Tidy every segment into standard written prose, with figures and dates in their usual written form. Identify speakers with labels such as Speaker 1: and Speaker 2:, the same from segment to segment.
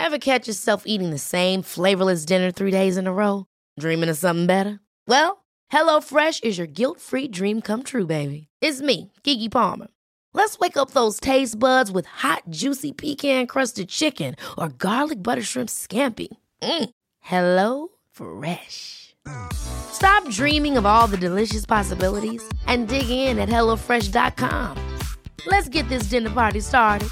Speaker 1: Ever catch yourself eating the same flavorless dinner 3 days in a row? Dreaming of something better? Well, HelloFresh is your guilt-free dream come true, baby. It's me, Keke Palmer. Let's wake up those taste buds with hot, juicy pecan-crusted chicken or garlic butter shrimp scampi. Hello Fresh. Stop dreaming of all the delicious possibilities and dig in at HelloFresh.com. Let's get this dinner party started.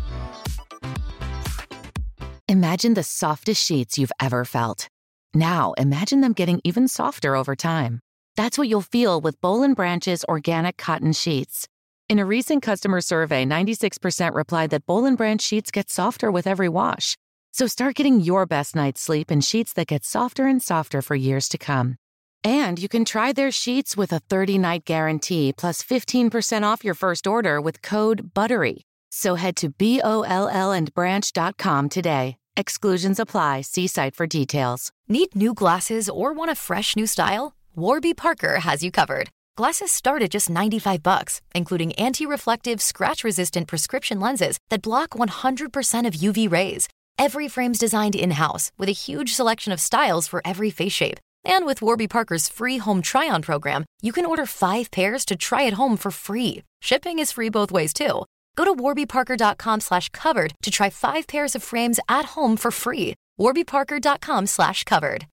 Speaker 2: Imagine the softest sheets you've ever felt. Now, imagine them getting even softer over time. That's what you'll feel with Boll & Branch's organic cotton sheets. In a recent customer survey, 96% replied that Boll & Branch sheets get softer with every wash. So start getting your best night's sleep in sheets that get softer and softer for years to come. And you can try their sheets with a 30-night guarantee plus 15% off your first order with code BUTTERY. So head to BOLLandbranch.com today. Exclusions apply. See site for details.
Speaker 3: Need new glasses or want a fresh new style? Warby Parker has you covered. Glasses start at just $95, including anti-reflective, scratch-resistant prescription lenses that block 100% of UV rays. Every frame's designed in-house with a huge selection of styles for every face shape. And with Warby Parker's free home try-on program, you can order 5 pairs to try at home for free. Shipping is free both ways, too. Go to warbyparker.com/covered to try 5 pairs of frames at home for free. warbyparker.com/covered.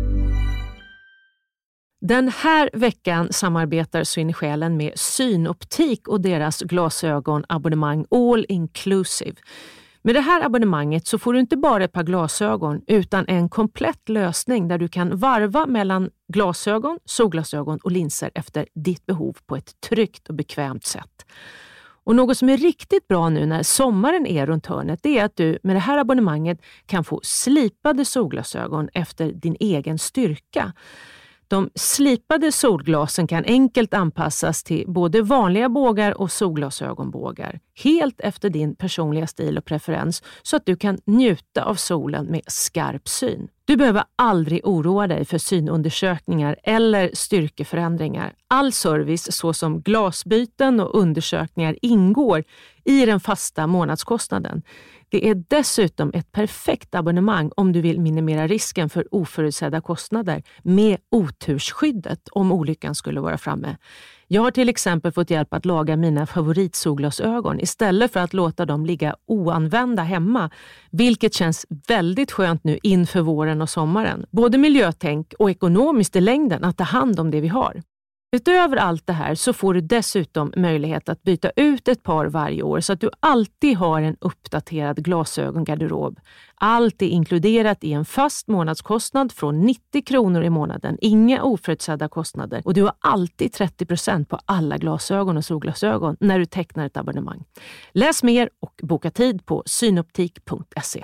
Speaker 4: Den här veckan samarbetar Så in i själen med Synoptik och deras glasögonabonnemang All Inclusive. Med det här abonnemanget så får du inte bara ett par glasögon utan en komplett lösning där du kan varva mellan glasögon, solglasögon och linser efter ditt behov på ett tryggt och bekvämt sätt. Och något som är riktigt bra nu när sommaren är runt hörnet är att du med det här abonnemanget kan få slipade solglasögon efter din egen styrka. De slipade solglasen kan enkelt anpassas till både vanliga bågar och solglasögonbågar. Helt efter din personliga stil och preferens så att du kan njuta av solen med skarp syn. Du behöver aldrig oroa dig för synundersökningar eller styrkeförändringar. All service såsom glasbyten och undersökningar ingår i den fasta månadskostnaden. Det är dessutom ett perfekt abonnemang om du vill minimera risken för oförutsedda kostnader med otursskyddet om olyckan skulle vara framme. Jag har till exempel fått hjälp att laga mina favoritsolglasögon istället för att låta dem ligga oanvända hemma, vilket känns väldigt skönt nu inför våren och sommaren. Både miljötänk och ekonomiskt i längden att ta hand om det vi har. Utöver allt det här så får du dessutom möjlighet att byta ut ett par varje år så att du alltid har en uppdaterad glasögongarderob. Allt är inkluderat i en fast månadskostnad från 90 kronor i månaden. Inga oförutsedda kostnader och du har alltid 30% på alla glasögon och solglasögon när du tecknar ett abonnemang. Läs mer och boka tid på synoptik.se.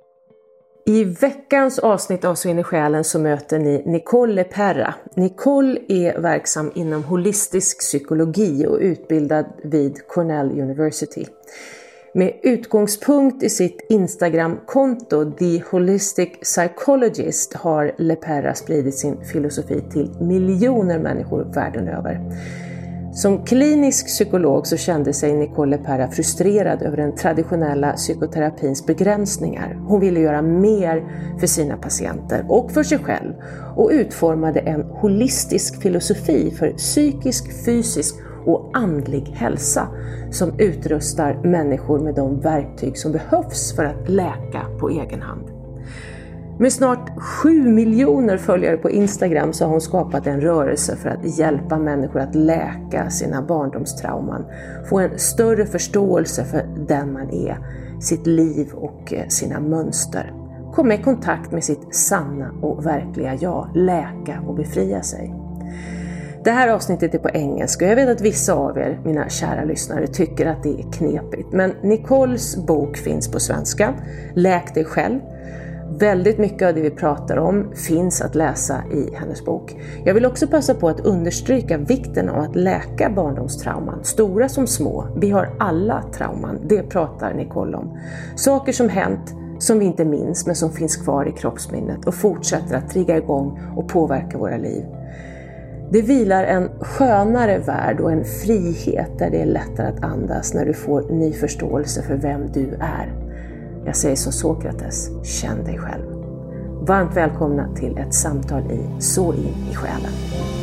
Speaker 5: I veckans avsnitt av Så in i själen så möter ni Nicole Leperra. Nicole är verksam inom holistisk psykologi och utbildad vid Cornell University. Med utgångspunkt i sitt Instagram-konto The Holistic Psychologist har Leperra spridit sin filosofi till miljoner människor världen över. Som klinisk psykolog så kände sig Nicole Leperra frustrerad över den traditionella psykoterapins begränsningar. Hon ville göra mer för sina patienter och för sig själv och utformade en holistisk filosofi för psykisk, fysisk och andlig hälsa som utrustar människor med de verktyg som behövs för att läka på egen hand. Med snart 7 miljoner följare på Instagram så har hon skapat en rörelse för att hjälpa människor att läka sina barndomstrauman. Få en större förståelse för den man är, sitt liv och sina mönster. Komma i kontakt med sitt sanna och verkliga jag, läka och befria sig. Det här avsnittet är på engelska. Jag vet att vissa av er, mina kära lyssnare, tycker att det är knepigt. Men Nicoles bok finns på svenska. Läk dig själv. Väldigt mycket av det vi pratar om finns att läsa i hennes bok. Jag vill också passa på att understryka vikten av att läka barndomstrauman, stora som små. Vi har alla trauman, det pratar Nicole om. Saker som hänt, som vi inte minns men som finns kvar i kroppsminnet och fortsätter att trigga igång och påverka våra liv. Det vilar en skönare värld och en frihet där det är lättare att andas när du får ny förståelse för vem du är. Jag säger som Sokrates, känn dig själv. Varmt välkomna till ett samtal i Så in i själen.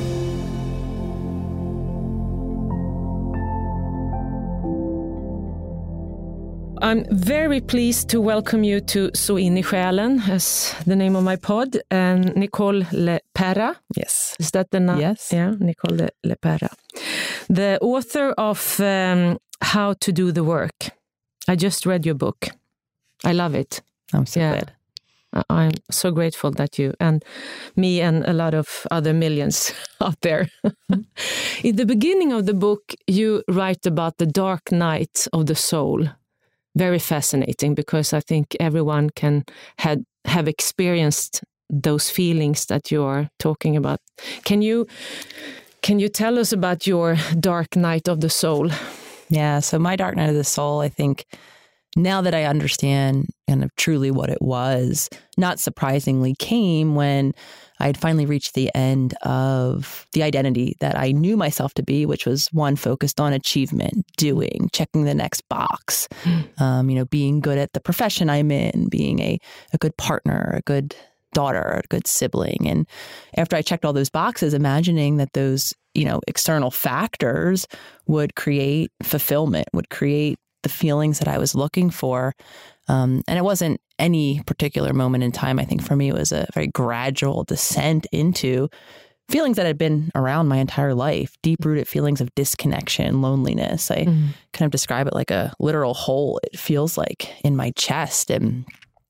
Speaker 4: I'm very pleased to welcome you to Så in i själen, as the name of my pod, and Nicole Leperra.
Speaker 6: Yes.
Speaker 4: Is that the name?
Speaker 6: Yes.
Speaker 4: Yeah, Nicole Leperra. The author of How to Do the Work. I just read your book. I love it.
Speaker 6: I'm so glad.
Speaker 4: I'm so grateful that you and me and a lot of other millions out there. In the beginning of the book, you write about the dark night of the soul. Very fascinating, because I think everyone can have experienced those feelings that you are talking about. Can you tell us about your dark night of the soul?
Speaker 6: Yeah, so my dark night of the soul, I think, now that I understand kind of truly what it was, not surprisingly came when I had finally reached the end of the identity that I knew myself to be, which was one focused on achievement, doing, checking the next box, being good at the profession I'm in, being a good partner, a good daughter, a good sibling. And after I checked all those boxes, imagining that those, external factors would create fulfillment, would create the feelings that I was looking for. And it wasn't any particular moment in time. I think for me, it was a very gradual descent into feelings that had been around my entire life, deep-rooted feelings of disconnection, loneliness. I kind of describe it like a literal hole, it feels like, in my chest. And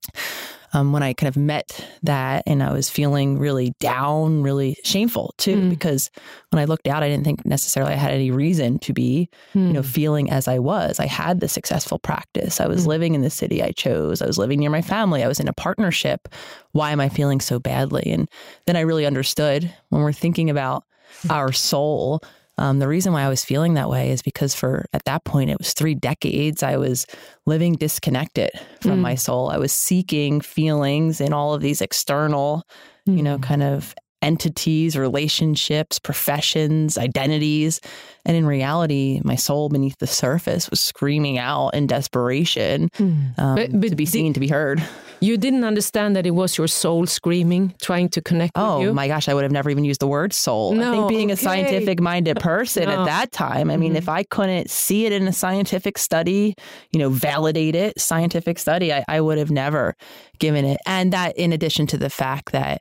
Speaker 6: when I kind of met that, and I was feeling really down, really shameful too, because when I looked out, I didn't think necessarily I had any reason to be, feeling as I was. I had the successful practice. I was living in the city I chose. I was living near my family. I was in a partnership. Why am I feeling so badly? And then I really understood, when we're thinking about our soul, the reason why I was feeling that way is because at that point, it was 3 decades, I was living disconnected from my soul. I was seeking feelings in all of these external, kind of entities, relationships, professions, identities. And in reality, my soul beneath the surface was screaming out in desperation to be seen, to be heard.
Speaker 4: You didn't understand that it was your soul screaming, trying to connect with you?
Speaker 6: Oh my gosh, I would have never even used the word soul. No, I think being a scientific-minded person at that time, I mean, if I couldn't see it in a scientific study, validate it, scientific study, I would have never given it. And that, in addition to the fact that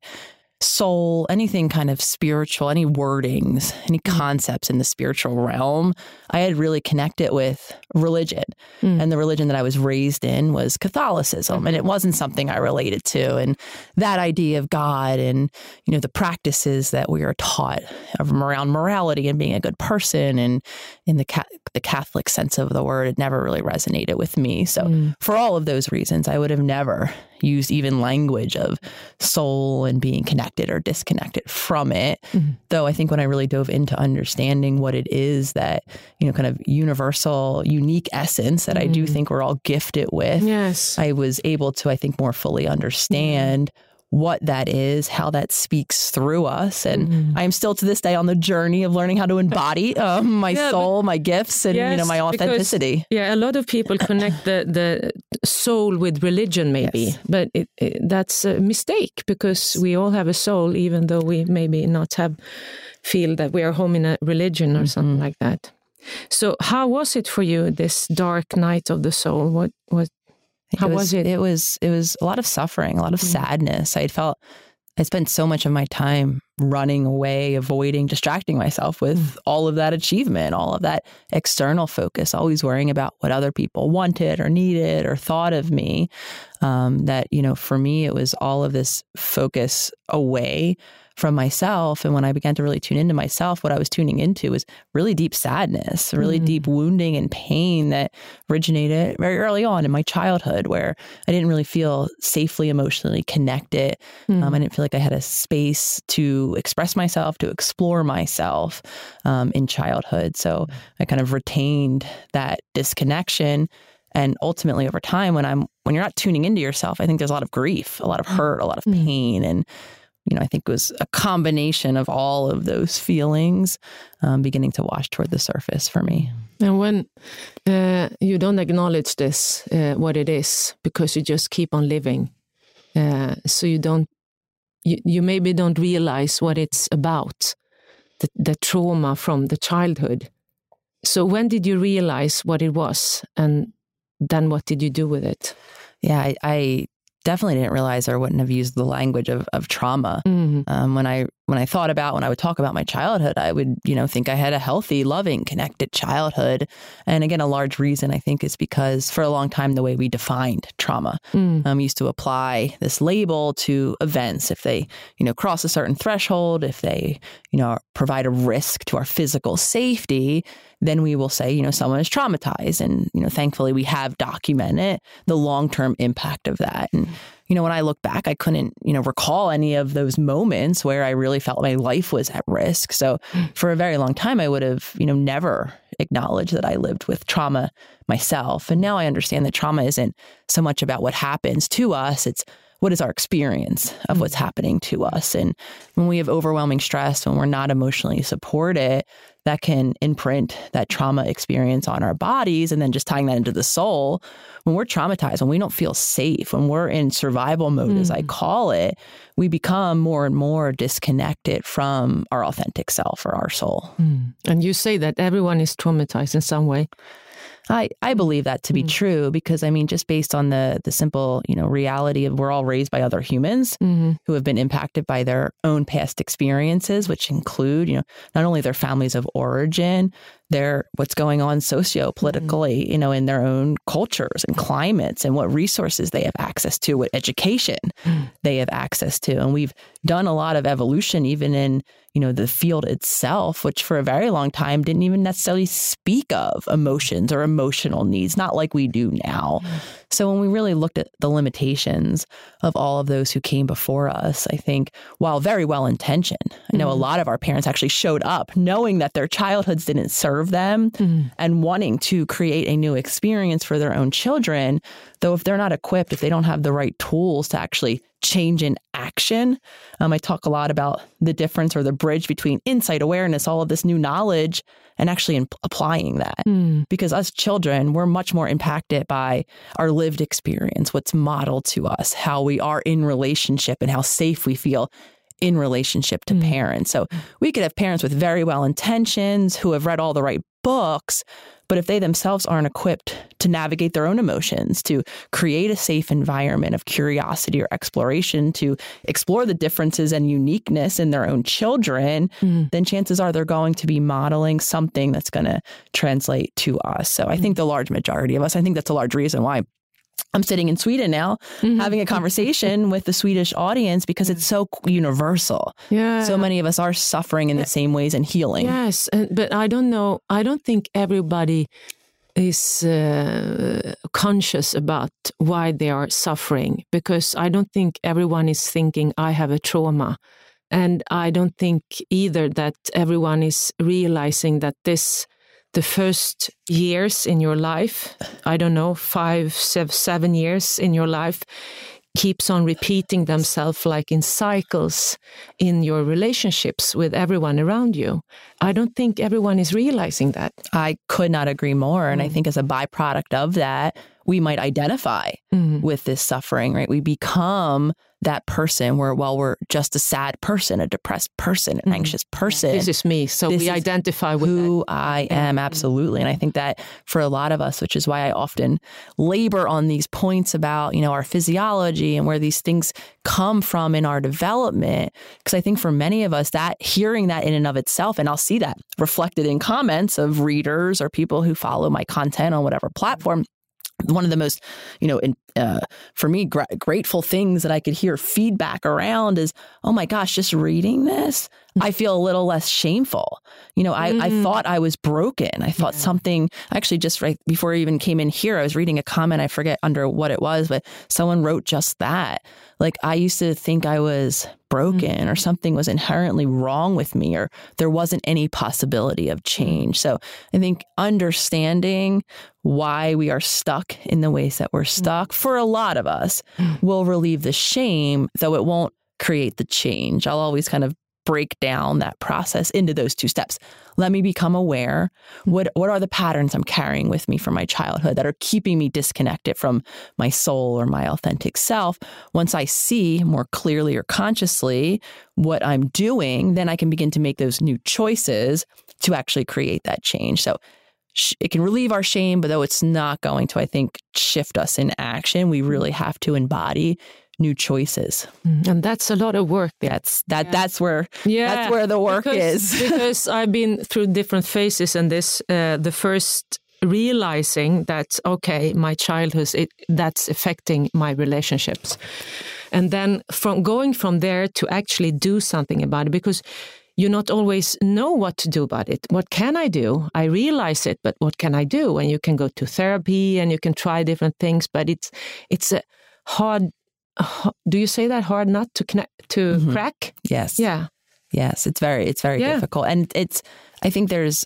Speaker 6: soul, anything kind of spiritual, any wordings, any concepts in the spiritual realm, I had really connected with religion. And the religion that I was raised in was Catholicism. And it wasn't something I related to. And that idea of God and, the practices that we are taught around morality and being a good person, and in the Catholic sense of the word, it never really resonated with me. So for all of those reasons, I would have never used even language of soul and being connected or disconnected from it. Though I think when I really dove into understanding what it is that, kind of universal, unique essence that I do think we're all gifted with, I was able to, I think, more fully understand what that is, how that speaks through us. And I am still to this day on the journey of learning how to embody my soul, my gifts, and my authenticity.
Speaker 4: Because, a lot of people connect the soul with religion, maybe, but that's a mistake, because we all have a soul, even though we maybe not feel that we are home in a religion or something like that. So how was it for you, this dark night of the soul? How was it?
Speaker 6: It was a lot of suffering, a lot of sadness. I spent so much of my time running away, avoiding, distracting myself with all of that achievement, all of that external focus, always worrying about what other people wanted or needed or thought of me. That, for me, it was all of this focus away from myself. And when I began to really tune into myself, what I was tuning into was really deep sadness, really deep wounding and pain that originated very early on in my childhood, where I didn't really feel safely emotionally connected. I didn't feel like I had a space to express myself, to explore myself in childhood. So I kind of retained that disconnection. And ultimately, over time, when you're not tuning into yourself, I think there's a lot of grief, a lot of hurt, a lot of pain. And I think it was a combination of all of those feelings beginning to wash toward the surface for me.
Speaker 4: And when you don't acknowledge this, what it is, because you just keep on living, so you maybe don't realize what it's about, the trauma from the childhood. So when did you realize what it was, and then what did you do with it?
Speaker 6: Yeah, I definitely didn't realize, or wouldn't have used the language of trauma.
Speaker 4: Mm-hmm.
Speaker 6: When I would talk about my childhood, I would, think I had a healthy, loving, connected childhood. And again, a large reason I think is because for a long time, the way we defined trauma, used to apply this label to events. If they, cross a certain threshold, if they, provide a risk to our physical safety, then we will say, someone is traumatized. And, thankfully we have documented the long-term impact of that. And, when I look back, I couldn't, recall any of those moments where I really felt my life was at risk. So for a very long time, I would have, never acknowledged that I lived with trauma myself. And now I understand that trauma isn't so much about what happens to us. It's what is our experience of what's happening to us. And when we have overwhelming stress, when we're not emotionally supported, that can imprint that trauma experience on our bodies. And then just tying that into the soul, when we're traumatized, when we don't feel safe, when we're in survival mode, as I call it, we become more and more disconnected from our authentic self or our soul.
Speaker 4: And you say that everyone is traumatized in some way.
Speaker 6: I believe that to be true because, just based on the simple, reality of we're all raised by other humans who have been impacted by their own past experiences, which include, not only their families of origin, what's going on socio-politically, in their own cultures and climates and what resources they have access to, what education they have access to. And we've done a lot of evolution even in, the field itself, which for a very long time didn't even necessarily speak of emotions or emotional needs, not like we do now. So when we really looked at the limitations of all of those who came before us, I think while very well intentioned, I know a lot of our parents actually showed up knowing that their childhoods didn't serve them and wanting to create a new experience for their own children, though if they're not equipped, if they don't have the right tools to actually change in action. I talk a lot about the difference or the bridge between insight awareness, all of this new knowledge, and actually applying that. Because us children, we're much more impacted by our lived experience, what's modeled to us, how we are in relationship and how safe we feel in relationship to parents. So we could have parents with very well intentions who have read all the right books, but if they themselves aren't equipped to navigate their own emotions, to create a safe environment of curiosity or exploration, to explore the differences and uniqueness in their own children, then chances are they're going to be modeling something that's going to translate to us. So I think the large majority of us, I think that's a large reason why I'm sitting in Sweden now, having a conversation with the Swedish audience because it's so universal.
Speaker 4: Yeah.
Speaker 6: So many of us are suffering in the same ways and healing.
Speaker 4: Yes, but I don't know. I don't think everybody is conscious about why they are suffering, because I don't think everyone is thinking, I have a trauma. And I don't think either that everyone is realizing that the first years in your life, 5, 7 years in your life, keeps on repeating themselves like in cycles in your relationships with everyone around you. I don't think everyone is realizing that.
Speaker 6: I could not agree more. And I think as a byproduct of that, we might identify with this suffering, right? We become that person where, we're just a sad person, a depressed person, an anxious person.
Speaker 4: This is me. So we identify with
Speaker 6: who
Speaker 4: that.
Speaker 6: I am. Absolutely. And I think that for a lot of us, which is why I often labor on these points about, our physiology and where these things come from in our development. Because I think for many of us, that hearing that in and of itself, and I'll see that reflected in comments of readers or people who follow my content on whatever platform. One of the most, for me, grateful things that I could hear feedback around is, oh my gosh, just reading this, I feel a little less shameful. I thought I was broken. I thought something, actually just right before I even came in here, I was reading a comment, I forget under what it was, but someone wrote just that. Like, I used to think I was broken or something was inherently wrong with me, or there wasn't any possibility of change. So I think understanding why we are stuck in the ways that we're stuck for a lot of us will relieve the shame, though it won't create the change. I'll always kind of break down that process into those 2 steps. Let me become aware. What are the patterns I'm carrying with me from my childhood that are keeping me disconnected from my soul or my authentic self? Once I see more clearly or consciously what I'm doing, then I can begin to make those new choices to actually create that change. So it can relieve our shame, but though it's not going to, I think, shift us in action, we really have to embody new choices.
Speaker 4: And that's a lot of work.
Speaker 6: That's where the work is.
Speaker 4: Because I've been through different phases, and this the first realizing that, okay, my childhood, that's affecting my relationships. And then going from there to actually do something about it, because you not always know what to do about it. What can I do? I realize it, but what can I do? And you can go to therapy and you can try different things, but it's a hard. Do you say that hard nut to crack?
Speaker 6: Yes.
Speaker 4: Yeah.
Speaker 6: Yes. It's very difficult. And I think there's,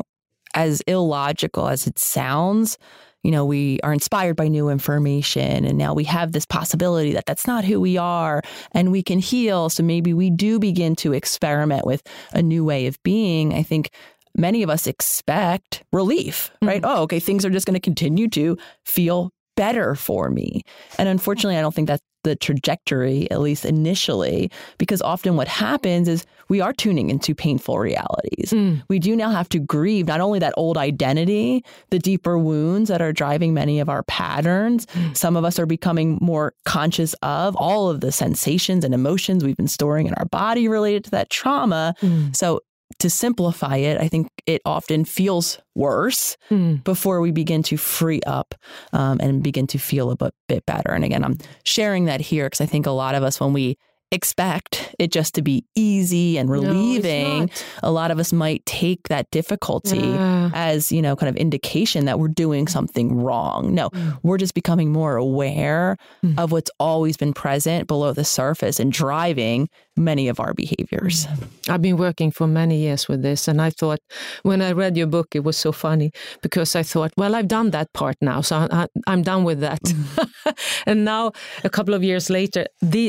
Speaker 6: as illogical as it sounds, we are inspired by new information, and now we have this possibility that that's not who we are and we can heal. So maybe we do begin to experiment with a new way of being. I think many of us expect relief, right? Oh, okay, things are just going to continue to feel better for me. And unfortunately, I don't think that's the trajectory, at least initially, because often what happens is we are tuning into painful realities. We do now have to grieve not only that old identity, the deeper wounds that are driving many of our patterns. Some of us are becoming more conscious of all of the sensations and emotions we've been storing in our body related to that trauma. So to simplify it, I think it often feels worse before we begin to free up and begin to feel a bit better. And again, I'm sharing that here because I think a lot of us, when we expect it just to be easy and relieving, a lot of us might take that difficulty as, kind of indication that we're doing something wrong. No, we're just becoming more aware of what's always been present below the surface and driving many of our behaviors.
Speaker 4: I've been working for many years with this, and I thought, when I read your book, it was so funny because I thought, well, I've done that part now, so I'm done with that. And now, a couple of years later,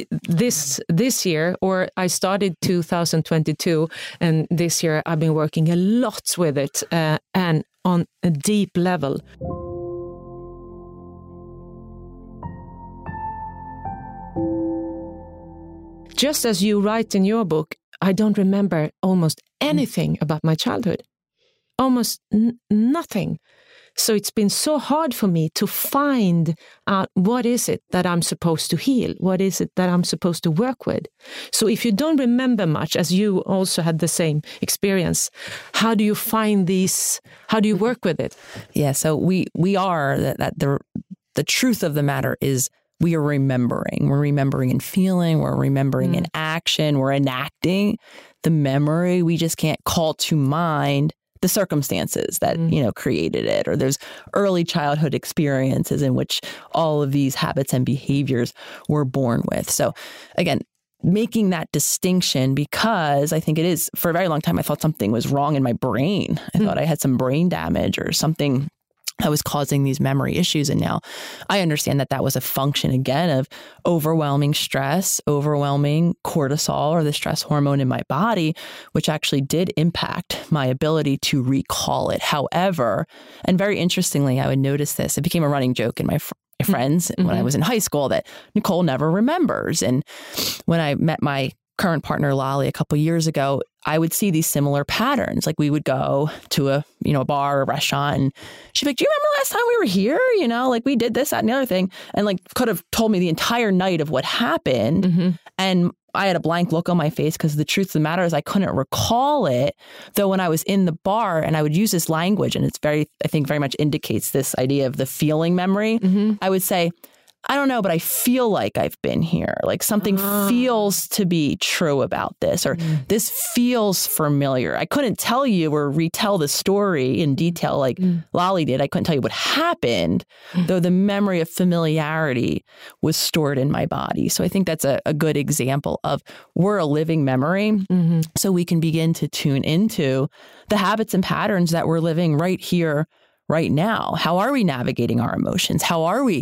Speaker 4: this year, or I started 2022, and this year I've been working a lot with it and on a deep level. Just as you write in your book, I don't remember almost anything about my childhood. Almost nothing. So it's been so hard for me to find out what is it that I'm supposed to heal? What is it that I'm supposed to work with? So if you don't remember much, as you also had the same experience, how do you find these? How do you work with it?
Speaker 6: Yeah, so we are, the truth of the matter is, we are remembering. We're remembering in feeling. We're remembering in action. We're enacting the memory. We just can't call to mind the circumstances that, created it, or there's early childhood experiences in which all of these habits and behaviors were born with. So again, making that distinction, because I think it is, for a very long time, I thought something was wrong in my brain. I thought I had some brain damage or something that was causing these memory issues. And now I understand that was a function, again, of overwhelming stress, overwhelming cortisol, or the stress hormone in my body, which actually did impact my ability to recall it. However, and very interestingly, I would notice this, it became a running joke in my friends when I was in high school, that Nicole never remembers. And when I met my current partner, Lolly, a couple of years ago, I would see these similar patterns. Like, we would go to a bar or a restaurant, and she'd be like, do you remember last time we were here? Like, we did this, that, and the other thing. And could have told me the entire night of what happened. And I had a blank look on my face, because the truth of the matter is I couldn't recall it. Though when I was in the bar and I would use this language, and I think very much indicates this idea of the feeling memory, I would say, I don't know, but I feel like I've been here. Like, something feels to be true about this, or this feels familiar. I couldn't tell you or retell the story in detail like Lolly did. I couldn't tell you what happened, though the memory of familiarity was stored in my body. So I think that's a good example of, we're a living memory. So we can begin to tune into the habits and patterns that we're living right here, right now. How are we navigating our emotions? How are we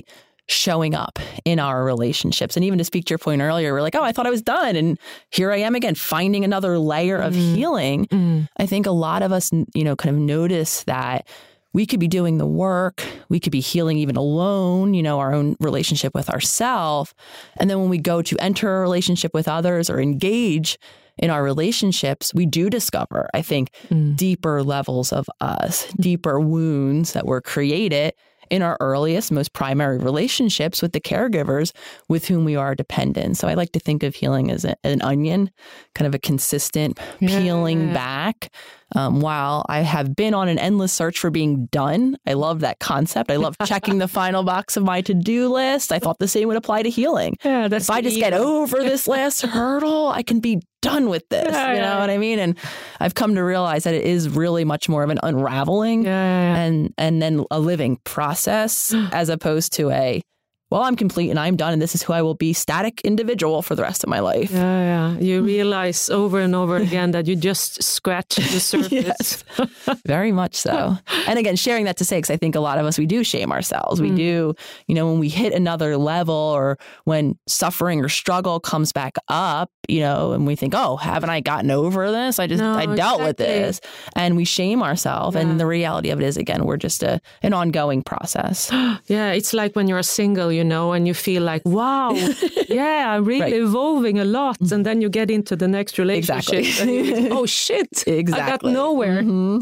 Speaker 6: showing up in our relationships. And even to speak to your point earlier, we're like, oh, I thought I was done. And here I am again, finding another layer of healing. I think a lot of us, kind of notice that we could be doing the work. We could be healing even alone, our own relationship with ourselves. And then when we go to enter a relationship with others or engage in our relationships, we do discover, I think, deeper levels of us, deeper wounds that were created in our earliest, most primary relationships with the caregivers with whom we are dependent. So I like to think of healing as an onion, kind of a consistent peeling back. While I have been on an endless search for being done, I love that concept. I love checking the final box of my to-do list. I thought the same would apply to healing. Yeah, if I just get over this last hurdle, I can be done with this. You know what I mean? And I've come to realize that it is really much more of an unraveling and then a living process as opposed to well, I'm complete and I'm done and this is who I will be, static individual for the rest of my life. You realize over and over again that you just scratch the surface. Very much so. And again, sharing that to say, because I think a lot of us, we do shame ourselves. We do, when we hit another level or when suffering or struggle comes back up, and we think, oh, haven't I gotten over this? I dealt with this. And we shame ourselves. And the reality of it is, again, we're just an ongoing process. It's like when you're single, and you feel like, wow, I'm really evolving a lot. And then you get into the next relationship. And you think, oh, shit, I got nowhere.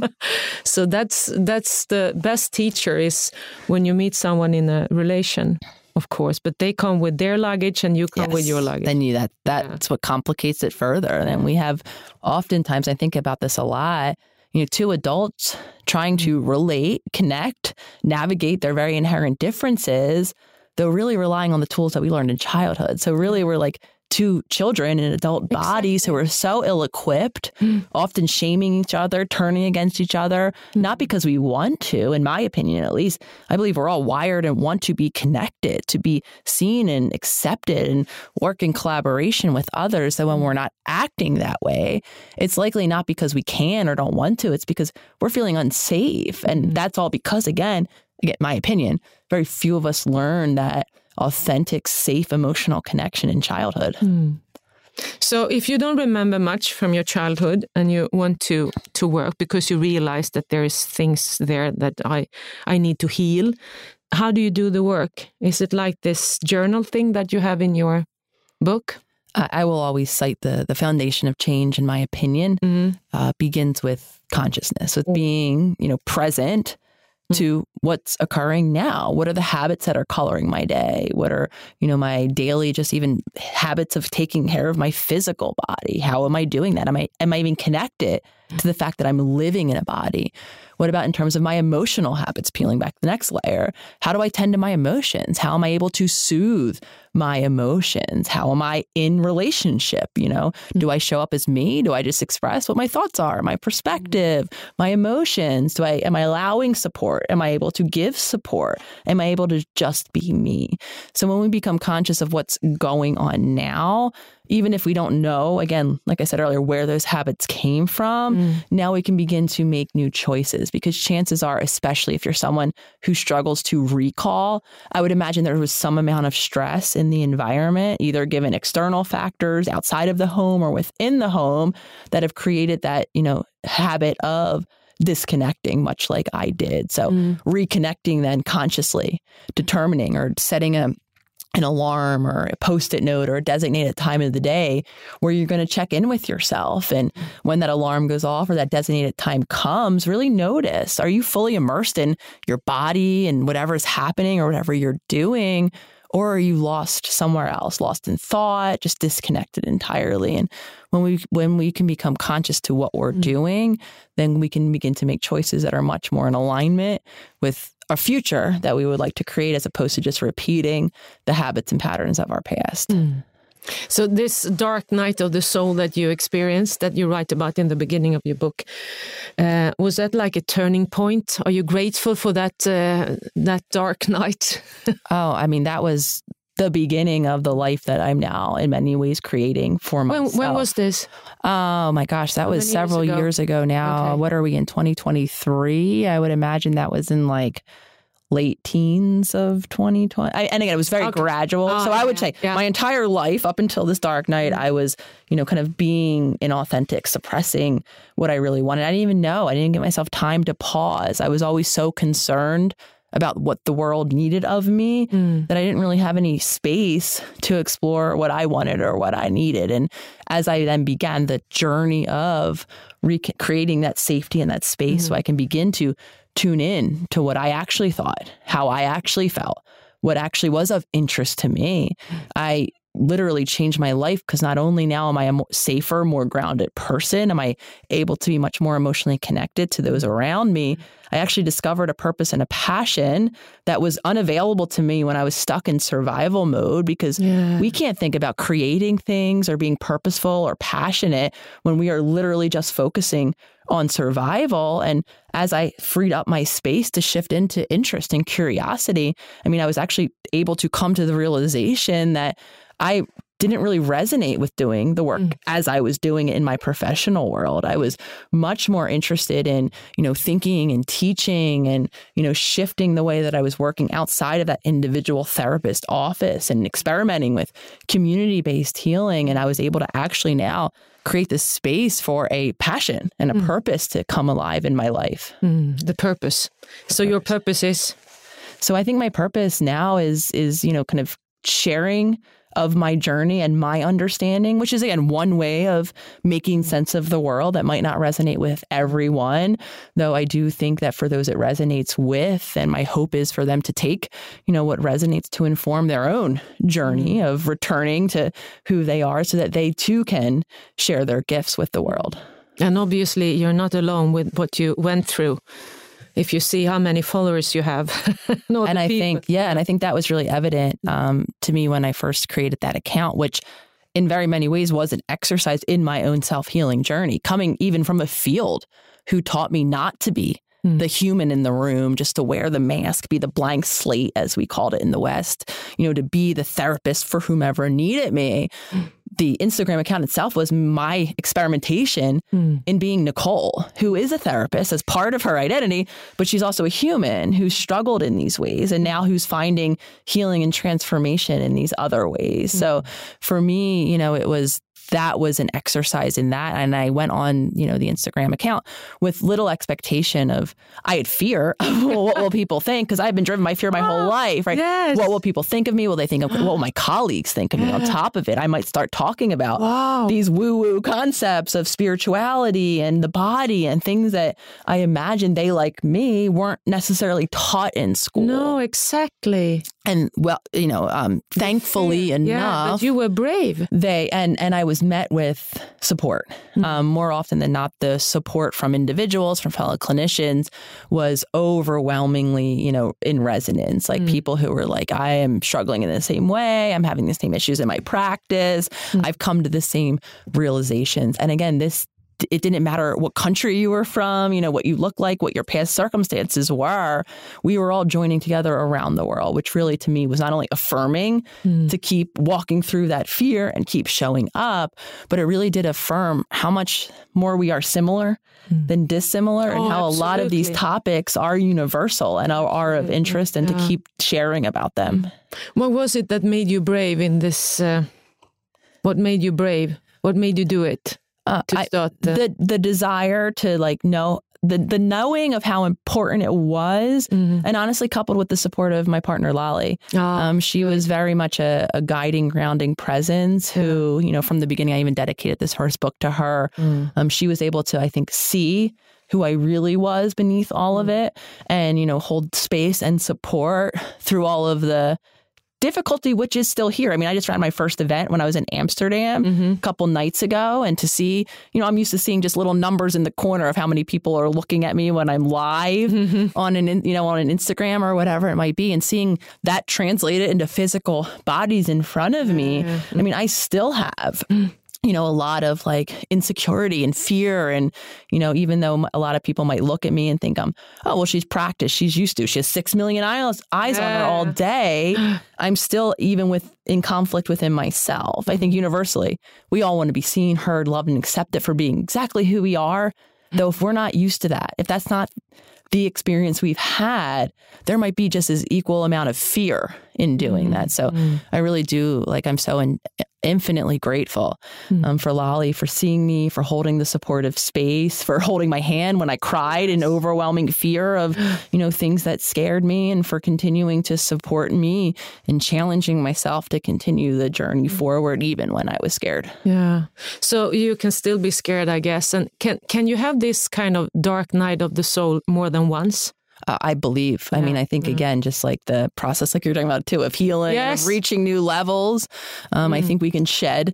Speaker 6: So that's the best teacher is when you meet someone in a relation. Of course, but they come with their luggage and you come with your luggage. Then that's what complicates it further. And we have oftentimes, I think about this a lot, two adults trying to relate, connect, navigate their very inherent differences, though really relying on the tools that we learned in childhood. So really we're like two children in adult bodies who are so ill-equipped, often shaming each other, turning against each other, not because we want to, in my opinion at least. I believe we're all wired and want to be connected, to be seen and accepted and work in collaboration with others. So when we're not acting that way, it's likely not because we can or don't want to. It's because we're feeling unsafe. And that's all because, again, my opinion, very few of us learn that authentic, safe, emotional connection in childhood. So if you don't remember much from your childhood and you want to work because you realize that there is things there that I need to heal, how do you do the work? Is it like this journal thing that you have in your book? I will always cite the foundation of change, in my opinion, begins with consciousness, with being, present to what's occurring now. What are the habits that are coloring my day? What are, my daily, just even habits of taking care of my physical body? How am I doing that? Am I even connected to the fact that I'm living in a body? What about in terms of my emotional habits, peeling back the next layer? How do I tend to my emotions? How am I able to soothe my emotions? How am I in relationship? Do I show up as me? Do I just express what my thoughts are, my perspective, my emotions? Am I allowing support? Am I able to give support? Am I able to just be me? So when we become conscious of what's going on now, even if we don't know, again, like I said earlier, where those habits came from, now we can begin to make new choices, because chances are, especially if you're someone who struggles to recall, I would imagine there was some amount of stress in the environment, either given external factors outside of the home or within the home, that have created that, habit of disconnecting, much like I did. So reconnecting then consciously, determining or setting an alarm or a Post-it note or a designated time of the day where you're going to check in with yourself. And when that alarm goes off or that designated time comes, really notice, are you fully immersed in your body and whatever's happening or whatever you're doing? Or are you lost somewhere else, lost in thought, just disconnected entirely? And when we can become conscious to what we're doing, then we can begin to make choices that are much more in alignment with a future that we would like to create, as opposed to just repeating the habits and patterns of our past. So this dark night of the soul that you experienced, that you write about in the beginning of your book, was that like a turning point? Are you grateful for that dark night? That was the beginning of the life that I'm now in many ways creating for myself. When was this? Oh my gosh, that was several years ago now. Okay. What are we in 2023? I would imagine that was in late teens of 2020. And again, it was very gradual. So I would say my entire life up until this dark night, I was, kind of being inauthentic, suppressing what I really wanted. I didn't even know. I didn't give myself time to pause. I was always so concerned about what the world needed of me that I didn't really have any space to explore what I wanted or what I needed. And as I then began the journey of creating that safety and that space so I can begin to tune in to what I actually thought, how I actually felt, what actually was of interest to me, I literally changed my life, because not only now am I a safer, more grounded person, am I able to be much more emotionally connected to those around me, I actually discovered a purpose and a passion that was unavailable to me when I was stuck in survival mode, because we can't think about creating things or being purposeful or passionate when we are literally just focusing on survival. And as I freed up my space to shift into interest and curiosity, I mean, I was actually able to come to the realization that I didn't really resonate with doing the work as I was doing it in my professional world. I was much more interested in, thinking and teaching and, shifting the way that I was working outside of that individual therapist office and experimenting with community-based healing. And I was able to actually now create this space for a passion and a purpose to come alive in my life.
Speaker 4: The purpose. So your purpose is?
Speaker 6: So I think my purpose now is kind of sharing of my journey and my understanding, which is, again, one way of making sense of the world that might not resonate with everyone, though I do think that for those it resonates with, and my hope is for them to take, what resonates to inform their own journey of returning to who they are so that they too can share their gifts with the world.
Speaker 4: And obviously you're not alone with what you went through. If you see how many followers you have.
Speaker 6: And I think that was really evident to me when I first created that account, which in very many ways was an exercise in my own self-healing journey, coming even from a field who taught me not to be the human in the room, just to wear the mask, be the blank slate, as we called it in the West, to be the therapist for whomever needed me. The Instagram account itself was my experimentation in being Nicole, who is a therapist as part of her identity, but she's also a human who struggled in these ways and now who's finding healing and transformation in these other ways. So for me, that was an exercise in that. And I went on, the Instagram account with little expectation of, I had fear of what will people think, because I've been driven by fear my whole life, right?
Speaker 4: Yes.
Speaker 6: What will people think of me? Will they think of, what will my colleagues think of me? On top of it, I might start talking about these woo-woo concepts of spirituality and the body and things that I imagine they, like me, weren't necessarily taught in school.
Speaker 4: No, exactly.
Speaker 6: And thankfully enough,
Speaker 4: yeah, but you were brave.
Speaker 6: And I was met with support. More often than not, the support from individuals, from fellow clinicians, was overwhelmingly, in resonance. Like people who were like, I am struggling in the same way. I'm having the same issues in my practice. I've come to the same realizations. And again, it didn't matter what country you were from, what you looked like, what your past circumstances were. We were all joining together around the world, which really to me was not only affirming to keep walking through that fear and keep showing up, but it really did affirm how much more we are similar than dissimilar, and how absolutely. A lot of these topics are universal and are of interest, and to keep sharing about them.
Speaker 4: What was it that made you brave in this? What made you brave? What made you do it?
Speaker 6: The desire to know the knowing of how important it was, and honestly coupled with the support of my partner Lolly. She was very much a guiding, grounding presence who, from the beginning, I even dedicated this first book to her. She was able to, I think, see who I really was beneath all of it, and, hold space and support through all of the difficulty, which is still here. I mean, I just ran my first event when I was in Amsterdam a couple nights ago, and to see, I'm used to seeing just little numbers in the corner of how many people are looking at me when I'm live on an Instagram or whatever it might be, and seeing that translated into physical bodies in front of me. I mean, I still have a lot of insecurity and fear. And, even though a lot of people might look at me and think she's practiced, she's used to, she has 6 million eyes on her all day. I'm still in conflict within myself. I think universally, we all want to be seen, heard, loved, and accepted for being exactly who we are. Though if we're not used to that, if that's not the experience we've had, there might be just as equal amount of fear in doing that. So I really do, like, I'm so infinitely grateful for Lolly, for seeing me, for holding the supportive space, for holding my hand when I cried in overwhelming fear of, things that scared me, and for continuing to support me and challenging myself to continue the journey forward, even when I was scared.
Speaker 4: Yeah. So you can still be scared, I guess. And can you have this kind of dark night of the soul more than once?
Speaker 6: I believe. Yeah. I mean, I think, again, just like the process, like you're talking about too, of healing, of reaching new levels. I think we can shed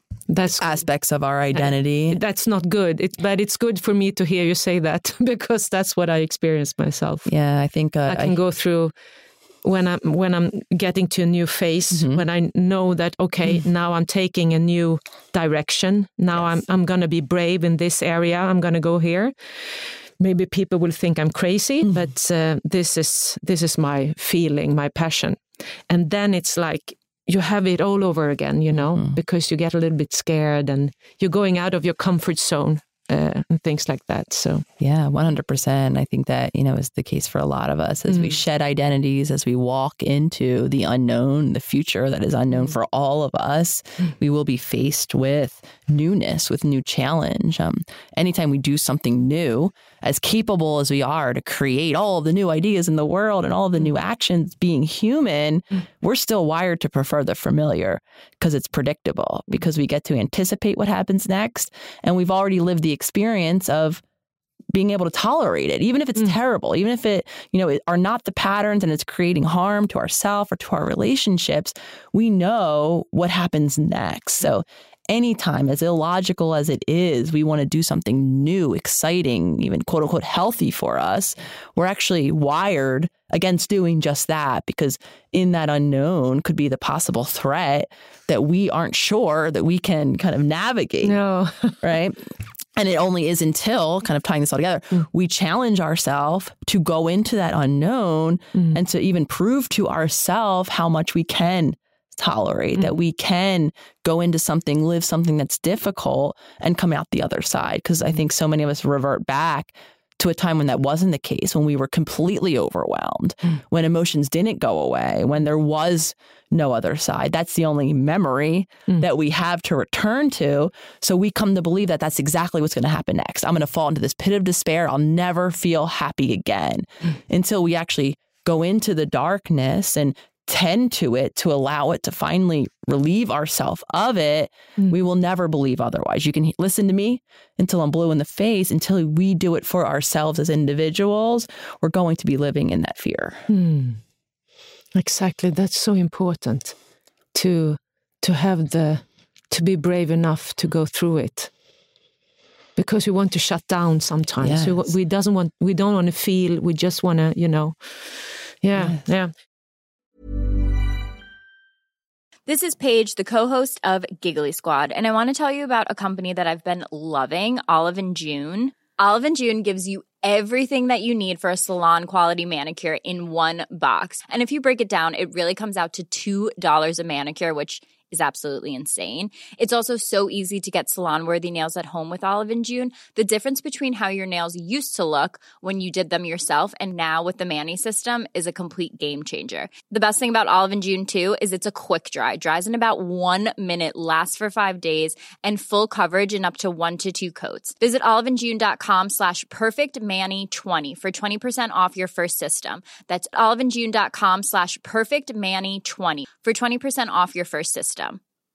Speaker 6: aspects of our identity.
Speaker 4: That's not good, but it's good for me to hear you say that, because that's what I experienced myself.
Speaker 6: Yeah, I think
Speaker 4: I can go through when I'm getting to a new phase, when I know that, okay, now I'm taking a new direction. Now I'm going to be brave in this area. I'm going to go here. Maybe people will think I'm crazy, but this is my feeling, my passion. And then it's like you have it all over again, because you get a little bit scared and you're going out of your comfort zone and things like that. So
Speaker 6: yeah, 100%. I think that, is the case for a lot of us as we shed identities, as we walk into the unknown, the future that is unknown for all of us. We will be faced with newness, with new challenge. Anytime we do something new, as capable as we are to create all of the new ideas in the world and all of the new actions, being human, we're still wired to prefer the familiar because it's predictable, because we get to anticipate what happens next. And we've already lived the experience of being able to tolerate it, even if it's terrible, even if it, are not the patterns and it's creating harm to ourselves or to our relationships, we know what happens next. So anytime, as illogical as it is, we want to do something new, exciting, even quote unquote healthy for us, we're actually wired against doing just that, because in that unknown could be the possible threat that we aren't sure that we can kind of navigate.
Speaker 4: No.
Speaker 6: Right? And it only is until, kind of tying this all together, we challenge ourselves to go into that unknown and to even prove to ourselves how much we can tolerate, that we can go into something, live something that's difficult and come out the other side. Because I think so many of us revert back to a time when that wasn't the case, when we were completely overwhelmed, when emotions didn't go away, when there was no other side. That's the only memory that we have to return to. So we come to believe that that's exactly what's going to happen next. I'm going to fall into this pit of despair. I'll never feel happy again until we actually go into the darkness and tend to it, to allow it to finally relieve ourselves of it. We will never believe otherwise. You can listen to me until I'm blue in the face. Until we do it for ourselves as individuals, we're going to be living in that fear.
Speaker 4: Exactly. That's so important to be brave enough to go through it, because we want to shut down sometimes.
Speaker 6: Yes.
Speaker 4: We don't want to feel. We just want to, yeah.
Speaker 7: This is Paige, the co-host of Giggly Squad, and I want to tell you about a company that I've been loving, Olive & June. Olive & June gives you everything that you need for a salon-quality manicure in one box. And if you break it down, it really comes out to $2 a manicure, which is absolutely insane. It's also so easy to get salon-worthy nails at home with Olive & June. The difference between how your nails used to look when you did them yourself and now with the Mani system is a complete game changer. The best thing about Olive & June, too, is it's a quick dry. Dries in about 1 minute, lasts for 5 days, and full coverage in up to 1 to 2 coats. Visit oliveandjune.com/perfectmani20 for 20% off your first system. That's oliveandjune.com/perfectmani20 for 20% off your first system.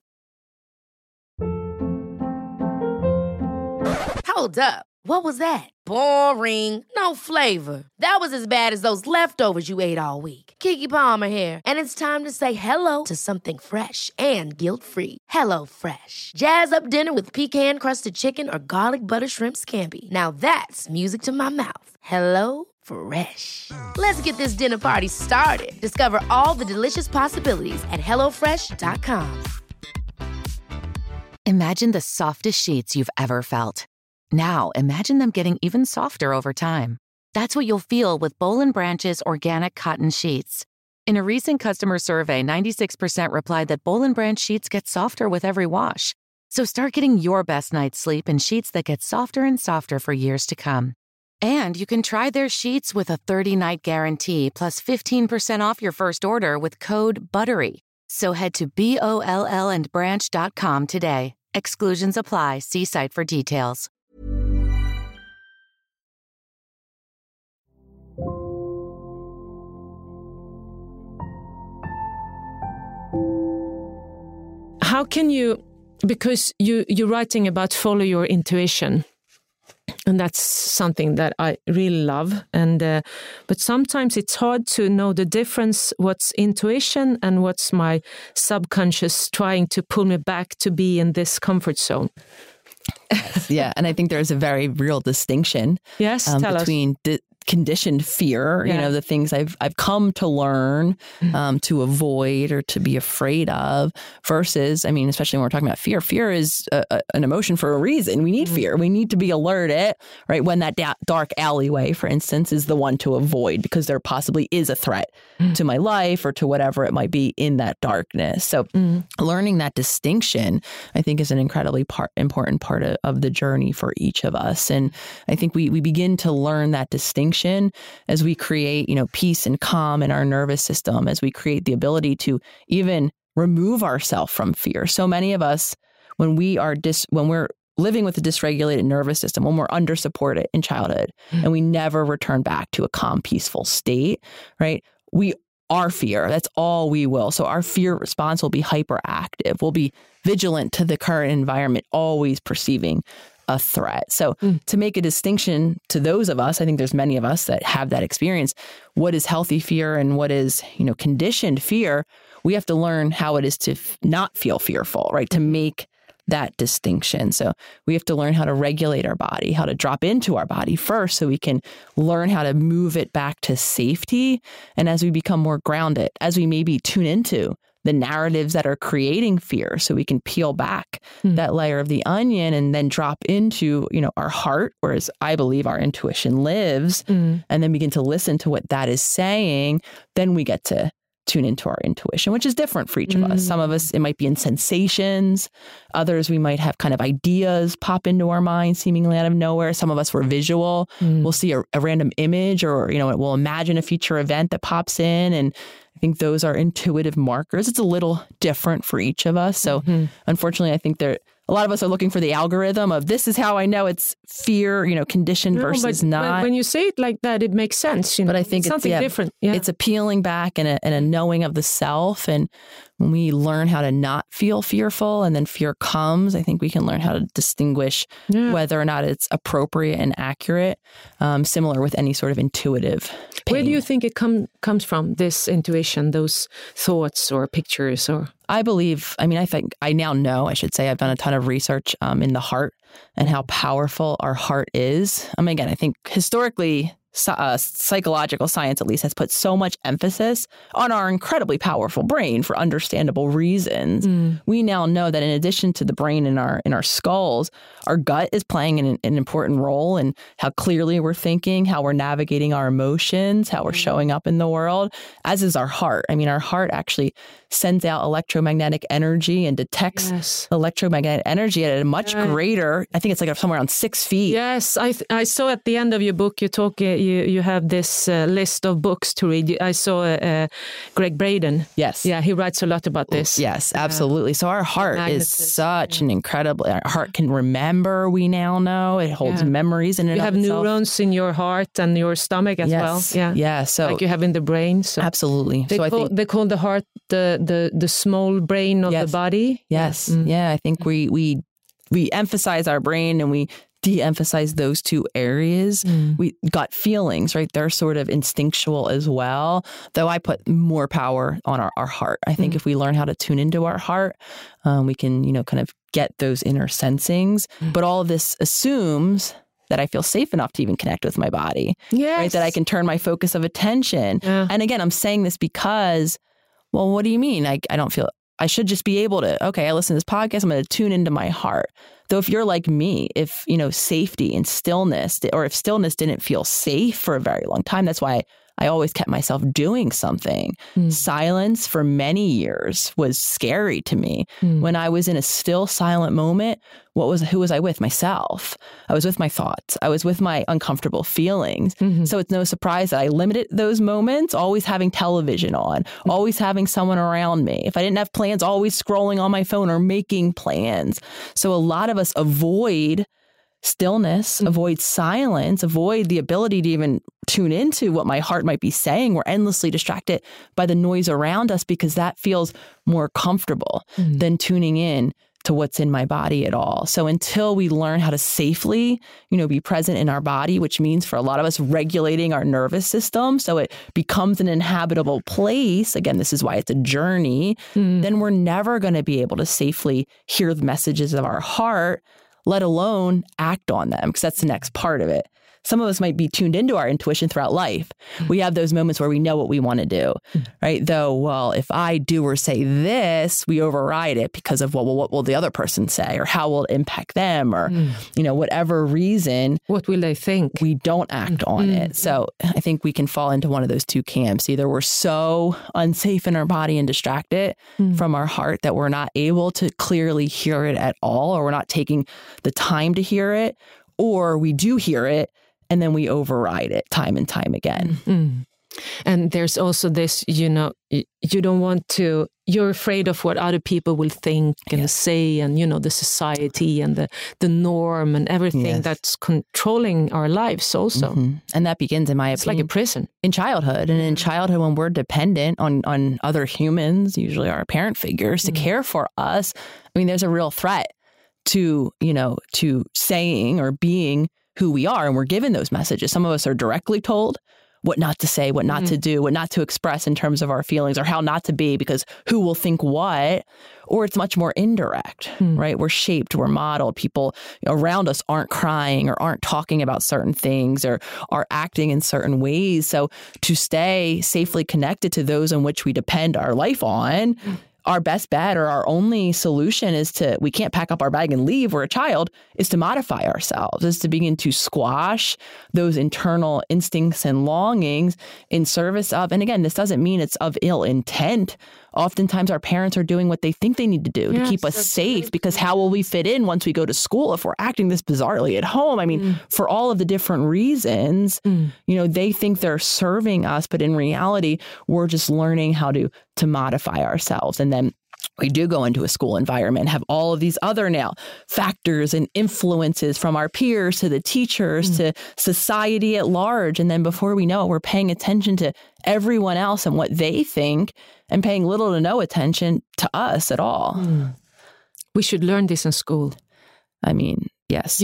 Speaker 1: Hold up. What was that? Boring. No flavor. That was as bad as those leftovers you ate all week. Keke Palmer here. And it's time to say hello to something fresh and guilt-free. Hello Fresh. Jazz up dinner with pecan-crusted chicken or garlic butter shrimp scampi. Now that's music to my mouth. Hello Fresh. Let's get this dinner party started. Discover all the delicious possibilities at hellofresh.com.
Speaker 2: Imagine the softest sheets you've ever felt. Now, imagine them getting even softer over time. That's what you'll feel with Boll & Branch's organic cotton sheets. In a recent customer survey, 96% replied that Boll & Branch sheets get softer with every wash. So start getting your best night's sleep in sheets that get softer and softer for years to come. And you can try their sheets with a 30-night guarantee plus 15% off your first order with code BUTTERY. So head to BOLLandbranch.com today. Exclusions apply. See site for details.
Speaker 4: How can you, because you're writing about follow your intuition, and that's something that I really love. And but sometimes it's hard to know the difference, what's intuition and what's my subconscious trying to pull me back to be in this comfort zone.
Speaker 6: Yes, yeah, and I think there's a very real distinction between conditioned fear, the things I've come to learn to avoid or to be afraid of, versus, I mean, especially when we're talking about fear. Fear is an emotion for a reason. We need fear. We need to be alerted, right? When that dark alleyway, for instance, is the one to avoid because there possibly is a threat to my life or to whatever it might be in that darkness. So learning that distinction, I think, is an incredibly important part of the journey for each of us. And I think we begin to learn that distinction as we create, peace and calm in our nervous system, as we create the ability to even remove ourselves from fear. So many of us, when we're living with a dysregulated nervous system, when we're undersupported in childhood, and we never return back to a calm, peaceful state, right? Our fear, that's all we will. So our fear response will be hyperactive. We'll be vigilant to the current environment, always perceiving a threat. So to make a distinction to those of us, I think there's many of us that have that experience. What is healthy fear and what is, conditioned fear? We have to learn how it is to not feel fearful, right? To make that distinction. So we have to learn how to regulate our body, how to drop into our body first so we can learn how to move it back to safety. And as we become more grounded, as we maybe tune into the narratives that are creating fear, so we can peel back that layer of the onion and then drop into, our heart, whereas I believe our intuition lives, and then begin to listen to what that is saying, then we get to tune into our intuition, which is different for each of us. Some of us, it might be in sensations. Others, we might have kind of ideas pop into our mind seemingly out of nowhere. Some of us were visual. We'll see a random image or, we'll imagine a future event that pops in. And I think those are intuitive markers. It's a little different for each of us. So unfortunately, I think a lot of us are looking for the algorithm of this is how I know it's fear, conditioned versus not.
Speaker 4: When you say it like that, it makes sense.
Speaker 6: But I think it's
Speaker 4: something different. Yeah.
Speaker 6: It's a peeling back and a knowing of the self. And when we learn how to not feel fearful and then fear comes, I think we can learn how to distinguish whether or not it's appropriate and accurate, similar with any sort of intuitive pain.
Speaker 4: Where do you think it comes from, this intuition, those thoughts or pictures? Or
Speaker 6: I think I now know, I should say, I've done a ton of research in the heart and how powerful our heart is. Again, I think historically, psychological science at least has put so much emphasis on our incredibly powerful brain for understandable reasons. We now know that in addition to the brain in our skulls, our gut is playing an important role in how clearly we're thinking, how we're navigating our emotions, how we're showing up in the world, as is our heart. Our heart actually sends out electromagnetic energy and detects electromagnetic energy at a much greater, I think it's like somewhere around 6 feet.
Speaker 4: Yes, I saw at the end of your book, you have this list of books to read. I saw Greg Braden.
Speaker 6: Yes.
Speaker 4: Yeah, he writes a lot about this.
Speaker 6: Yes, absolutely. So our heart is such an incredible, our heart can remember, we now know. It holds memories in and of itself.
Speaker 4: You have neurons in your heart and your stomach as well. Yeah.
Speaker 6: Yeah. So
Speaker 4: like you have in the brain. So
Speaker 6: absolutely.
Speaker 4: They call the heart the small brain of the body.
Speaker 6: Yes. Yeah. I think we emphasize our brain and we de-emphasize those two areas. We got feelings, right? They're sort of instinctual as well, though I put more power on our heart. I think if we learn how to tune into our heart, we can, kind of get those inner sensings. But all of this assumes that I feel safe enough to even connect with my body, right? That I can turn my focus of attention. And again, I'm saying this because, well, what do you mean? I don't feel, I should just be able to, okay, I listen to this podcast, I'm going to tune into my heart. Though if you're like me, if, safety and stillness, or if stillness didn't feel safe for a very long time, that's why I always kept myself doing something. Silence for many years was scary to me. When I was in a still silent moment, who was I with? Myself. I was with my thoughts. I was with my uncomfortable feelings. So it's no surprise that I limited those moments, always having television on, always having someone around me. If I didn't have plans, always scrolling on my phone or making plans. So a lot of us avoid stillness, avoid silence, avoid the ability to even tune into what my heart might be saying. We're endlessly distracted by the noise around us because that feels more comfortable than tuning in to what's in my body at all. So until we learn how to safely, be present in our body, which means for a lot of us regulating our nervous system so it becomes an inhabitable place, again, this is why it's a journey, then we're never going to be able to safely hear the messages of our heart, let alone act on them, because that's the next part of it. Some of us might be tuned into our intuition throughout life. We have those moments where we know what we want to do, right? Though, well, if I do or say this, we override it because of, what will the other person say, or how will it impact them, or, whatever reason.
Speaker 4: What will they think?
Speaker 6: We don't act on it. So I think we can fall into one of those two camps. Either we're so unsafe in our body and distracted from our heart that we're not able to clearly hear it at all, or we're not taking the time to hear it, or we do hear it and then we override it time and time again.
Speaker 4: And there's also this, you don't want to, you're afraid of what other people will think and say, and, the society and the norm and everything that's controlling our lives also.
Speaker 6: And that begins, in my opinion,
Speaker 4: it's like a prison.
Speaker 6: In childhood. And in childhood, when we're dependent on other humans, usually our parent figures, to care for us, there's a real threat to saying or being who we are. And we're given those messages. Some of us are directly told what not to say, what not to do, what not to express in terms of our feelings, or how not to be, because who will think what, or it's much more indirect, right? We're shaped, we're modeled. People around us aren't crying or aren't talking about certain things or are acting in certain ways. So to stay safely connected to those in which we depend our life on, our best bet or our only solution we can't pack up our bag and leave. We're a child, is to modify ourselves, is to begin to squash those internal instincts and longings in service of, and again, this doesn't mean it's of ill intent. Oftentimes our parents are doing what they think they need to do to keep us safe, because how will we fit in once we go to school if we're acting this bizarrely at home? For all of the different reasons, they think they're serving us, but in reality, we're just learning how to modify ourselves. And then we do go into a school environment, have all of these other now factors and influences from our peers to the teachers to society at large. And then before we know it, we're paying attention to everyone else and what they think and paying little to no attention to us at all.
Speaker 4: We should learn this in school.
Speaker 6: Yes.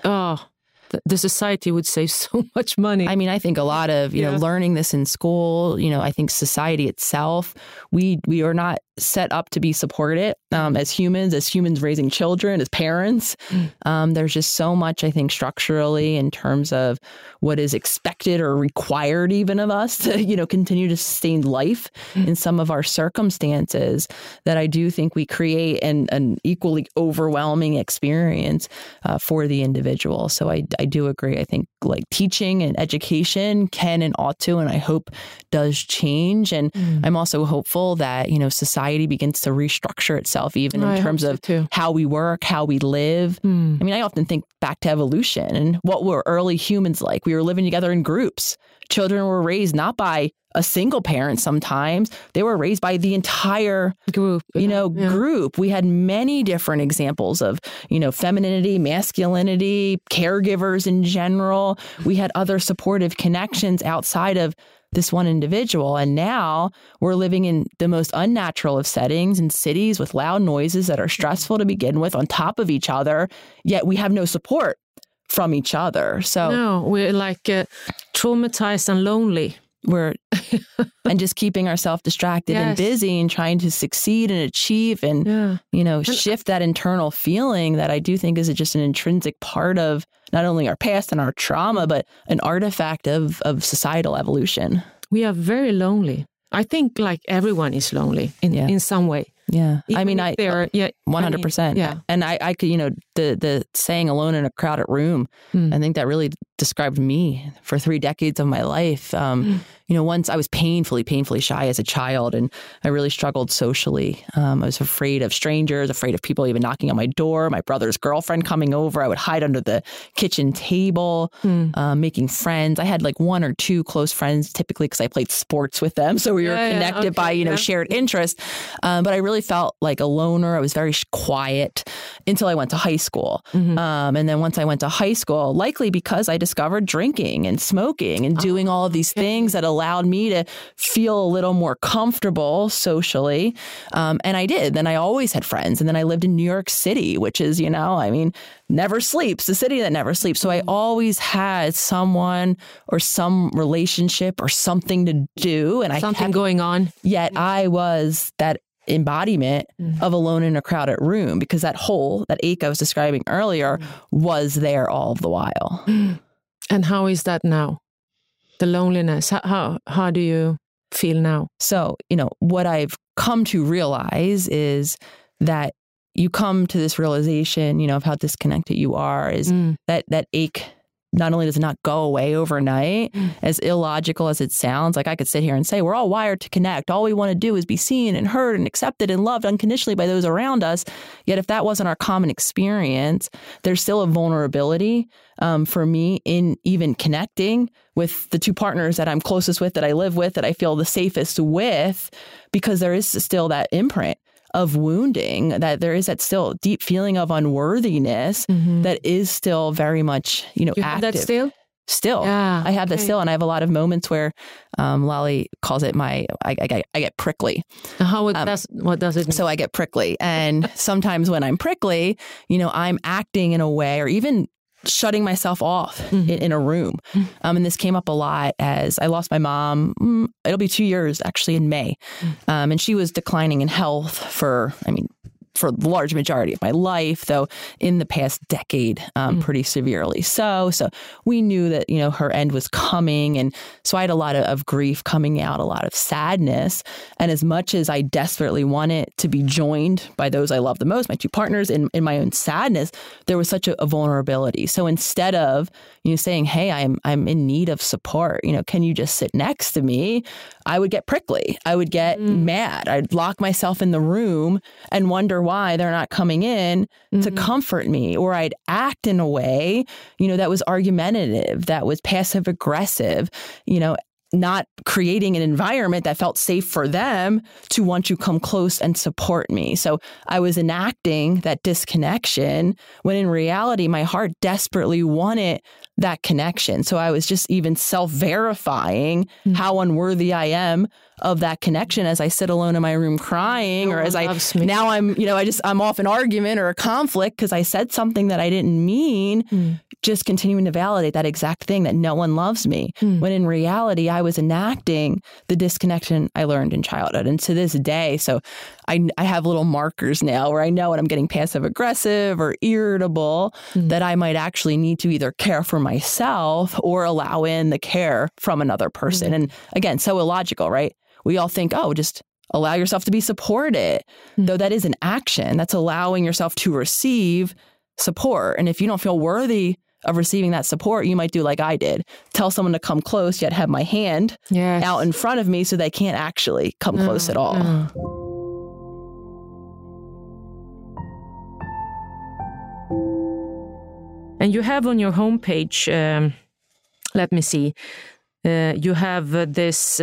Speaker 4: The society would save so much money.
Speaker 6: I think a lot of, learning this in school, I think society itself, we are not set up to be supported as humans raising children, as parents. There's just so much, I think, structurally in terms of what is expected or required even of us to, continue to sustain life in some of our circumstances, that I do think we create an equally overwhelming experience for the individual. So I do agree. I think like teaching and education can and ought to, and I hope does change. And I'm also hopeful that, society begins to restructure itself even in terms of how we work, how we live. I often think back to evolution and what were early humans like. We were living together in groups. Children were raised not by a single parent sometimes. They were raised by the entire group. We had many different examples of, femininity, masculinity, caregivers in general. We had other supportive connections outside of this one individual. And now we're living in the most unnatural of settings in cities with loud noises that are stressful to begin with on top of each other, yet we have no support from each other. So
Speaker 4: no, we're like traumatized and lonely.
Speaker 6: We're and just keeping ourselves distracted and busy and trying to succeed and achieve and, shift that internal feeling that I do think is just an intrinsic part of not only our past and our trauma, but an artifact of societal evolution.
Speaker 4: We are very lonely. I think like everyone is lonely in some way.
Speaker 6: Yeah.
Speaker 4: Even
Speaker 6: 100%.
Speaker 4: Yeah.
Speaker 6: And I could, the saying alone in a crowded room, I think that really described me for 3 decades of my life. Once I was painfully shy as a child, and I really struggled socially. I was afraid of strangers, afraid of people even knocking on my door, my brother's girlfriend coming over. I would hide under the kitchen table, making friends. I had like 1 or 2 close friends, typically because I played sports with them. So we were connected by, shared interest. But I really felt like a loner. I was very quiet until I went to high school. And then once I went to high school, likely because I discovered drinking and smoking and doing all of these things that allowed me to feel a little more comfortable socially. And I did. Then I always had friends. And then I lived in New York City, which is, never sleeps, the city that never sleeps. So I always had someone or some relationship or something to do. And
Speaker 4: something going on.
Speaker 6: Yet I was that embodiment of alone in a crowded room, because that hole, that ache I was describing earlier, was there all the while.
Speaker 4: And how is that now? The loneliness, how do you feel now?
Speaker 6: So, what I've come to realize is that you come to this realization, of how disconnected you are, is that ache not only does it not go away overnight, as illogical as it sounds. Like I could sit here and say, we're all wired to connect. All we want to do is be seen and heard and accepted and loved unconditionally by those around us. Yet if that wasn't our common experience, there's still a vulnerability for me in even connecting with the 2 partners that I'm closest with, that I live with, that I feel the safest with, because there is still that imprint of wounding, that there is that still deep feeling of unworthiness that is still very much,
Speaker 4: you
Speaker 6: active.
Speaker 4: Have that still?
Speaker 6: Still.
Speaker 4: Yeah,
Speaker 6: I have that still. And I have a lot of moments where Lolly calls it I get prickly.
Speaker 4: What does it mean? So
Speaker 6: I get prickly. And sometimes when I'm prickly, I'm acting in a way, or even shutting myself off in a room. And this came up a lot as I lost my mom. It'll be 2 years actually in May. And she was declining in health for the large majority of my life, though in the past decade, pretty severely. So we knew that, her end was coming. And so I had a lot of grief coming out, a lot of sadness. And as much as I desperately wanted to be joined by those I love the most, my 2 partners, in my own sadness, there was such a vulnerability. So instead of, saying, hey, I'm in need of support, can you just sit next to me? I would get prickly. I would get mad. I'd lock myself in the room and wonder why they're not coming in to comfort me. Or I'd act in a way, that was argumentative, that was passive aggressive, not creating an environment that felt safe for them to want to come close and support me. So I was enacting that disconnection when in reality, my heart desperately wanted that connection. So I was just even self-verifying how unworthy I am of that connection as I sit alone in my room crying, or as now I'm, I'm off an argument or a conflict because I said something that I didn't mean, just continuing to validate that exact thing, that no one loves me. When in reality, I was enacting the disconnection I learned in childhood. And to this day, so I have little markers now where I know when I'm getting passive aggressive or irritable, that I might actually need to either care for myself or allow in the care from another person. And again, so illogical, right? We all think, just allow yourself to be supported, though that is an action. That's allowing yourself to receive support. And if you don't feel worthy of receiving that support, you might do like I did. Tell someone to come close, yet have my hand out in front of me so they can't actually come close at all.
Speaker 4: And you have on your homepage, let me see, you have this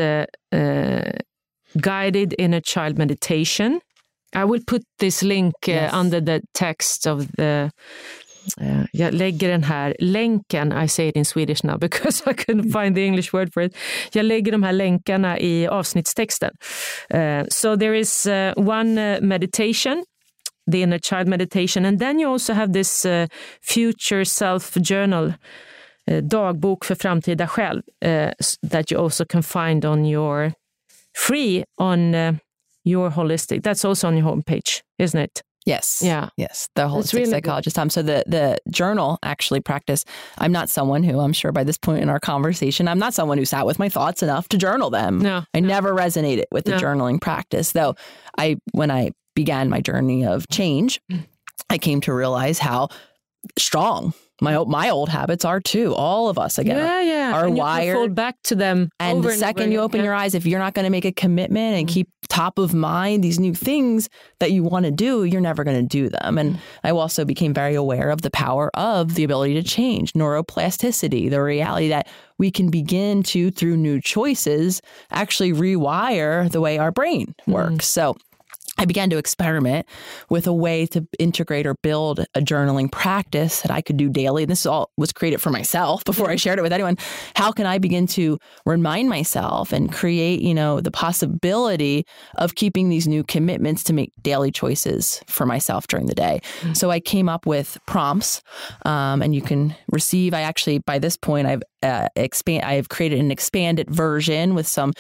Speaker 4: guided inner child meditation. I will put this link under the text of the... jag lägger den här länken, I say it in Swedish now because I couldn't find the English word for it. Jag lägger de här länkarna i avsnittstexten. So there is one meditation, the inner child meditation, and then you also have this future self journal, dagbok för framtida själv, that you also can find on your free on your holistic. That's also on your homepage, isn't it?
Speaker 6: Yes.
Speaker 4: Yeah.
Speaker 6: Yes. The holistic psychologist. So the journal actually practice. I'm not someone who, I'm sure by this point in our conversation, I'm not someone who sat with my thoughts enough to journal them.
Speaker 4: No.
Speaker 6: I never resonated with the journaling practice, though. When I began my journey of change, I came to realize how strong. My old habits are too. All of us, again, are
Speaker 4: and
Speaker 6: wired.
Speaker 4: You fall back to them.
Speaker 6: And the second you open your eyes, if you're not going to make a commitment and keep top of mind these new things that you want to do, you're never going to do them. And I also became very aware of the power of the ability to change, neuroplasticity, the reality that we can begin to, through new choices, actually rewire the way our brain works. So I began to experiment with a way to integrate or build a journaling practice that I could do daily. This all was created for myself before I shared it with anyone. How can I begin to remind myself and create, the possibility of keeping these new commitments to make daily choices for myself during the day? So I came up with prompts, and you can receive. By this point, I've created an expanded version with some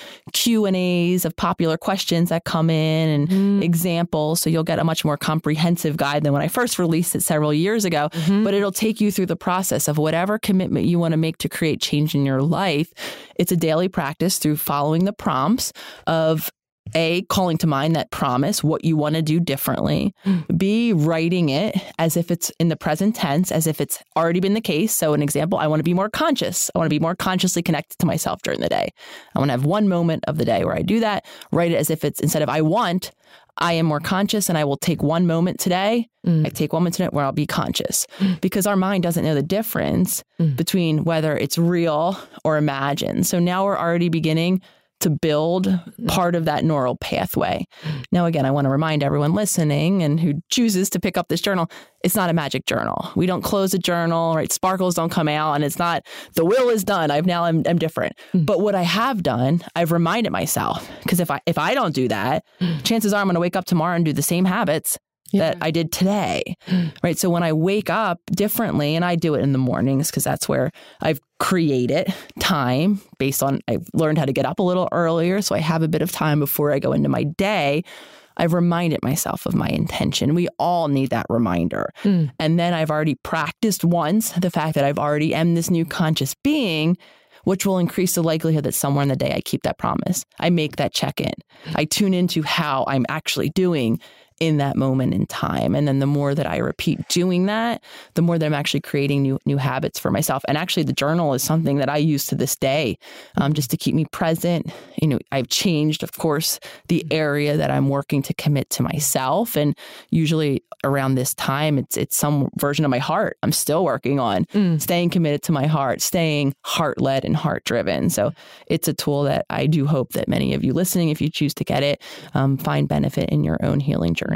Speaker 6: Q&As of popular questions that come in and examples. So you'll get a much more comprehensive guide than when I first released it several years ago. But it'll take you through the process of whatever commitment you want to make to create change in your life. It's a daily practice through following the prompts of A, calling to mind that promise, what you want to do differently. B, writing it as if it's in the present tense, as if it's already been the case. So an example, I want to be more conscious. I want to be more consciously connected to myself during the day. I want to have one moment of the day where I do that. Write it as if it's, instead of I want, I am more conscious and I will take one moment today. I take 1 minute today where I'll be conscious, because our mind doesn't know the difference between whether it's real or imagined. So now we're already beginning to build part of that neural pathway. Now, again, I want to remind everyone listening and who chooses to pick up this journal, it's not a magic journal. We don't close a journal, right? Sparkles don't come out, and it's not, the will is done. I'm different. But what I have done, I've reminded myself, because if I don't do that, chances are I'm going to wake up tomorrow and do the same habits that I did today, right? So when I wake up differently, and I do it in the mornings because that's where I've created time based on, I've learned how to get up a little earlier. So I have a bit of time before I go into my day. I've reminded myself of my intention. We all need that reminder. And then I've already practiced once the fact that I've already am this new conscious being, which will increase the likelihood that somewhere in the day I keep that promise. I make that check-in. I tune into how I'm actually doing in that moment in time. And then the more that I repeat doing that, the more that I'm actually creating new habits for myself. And actually the journal is something that I use to this day, just to keep me present. I've changed, of course, the area that I'm working to commit to myself. And usually around this time, it's some version of my heart I'm still working on, staying committed to my heart, staying heart-led and heart-driven. So it's a tool that I do hope that many of you listening, if you choose to get it, find benefit in your own healing journey.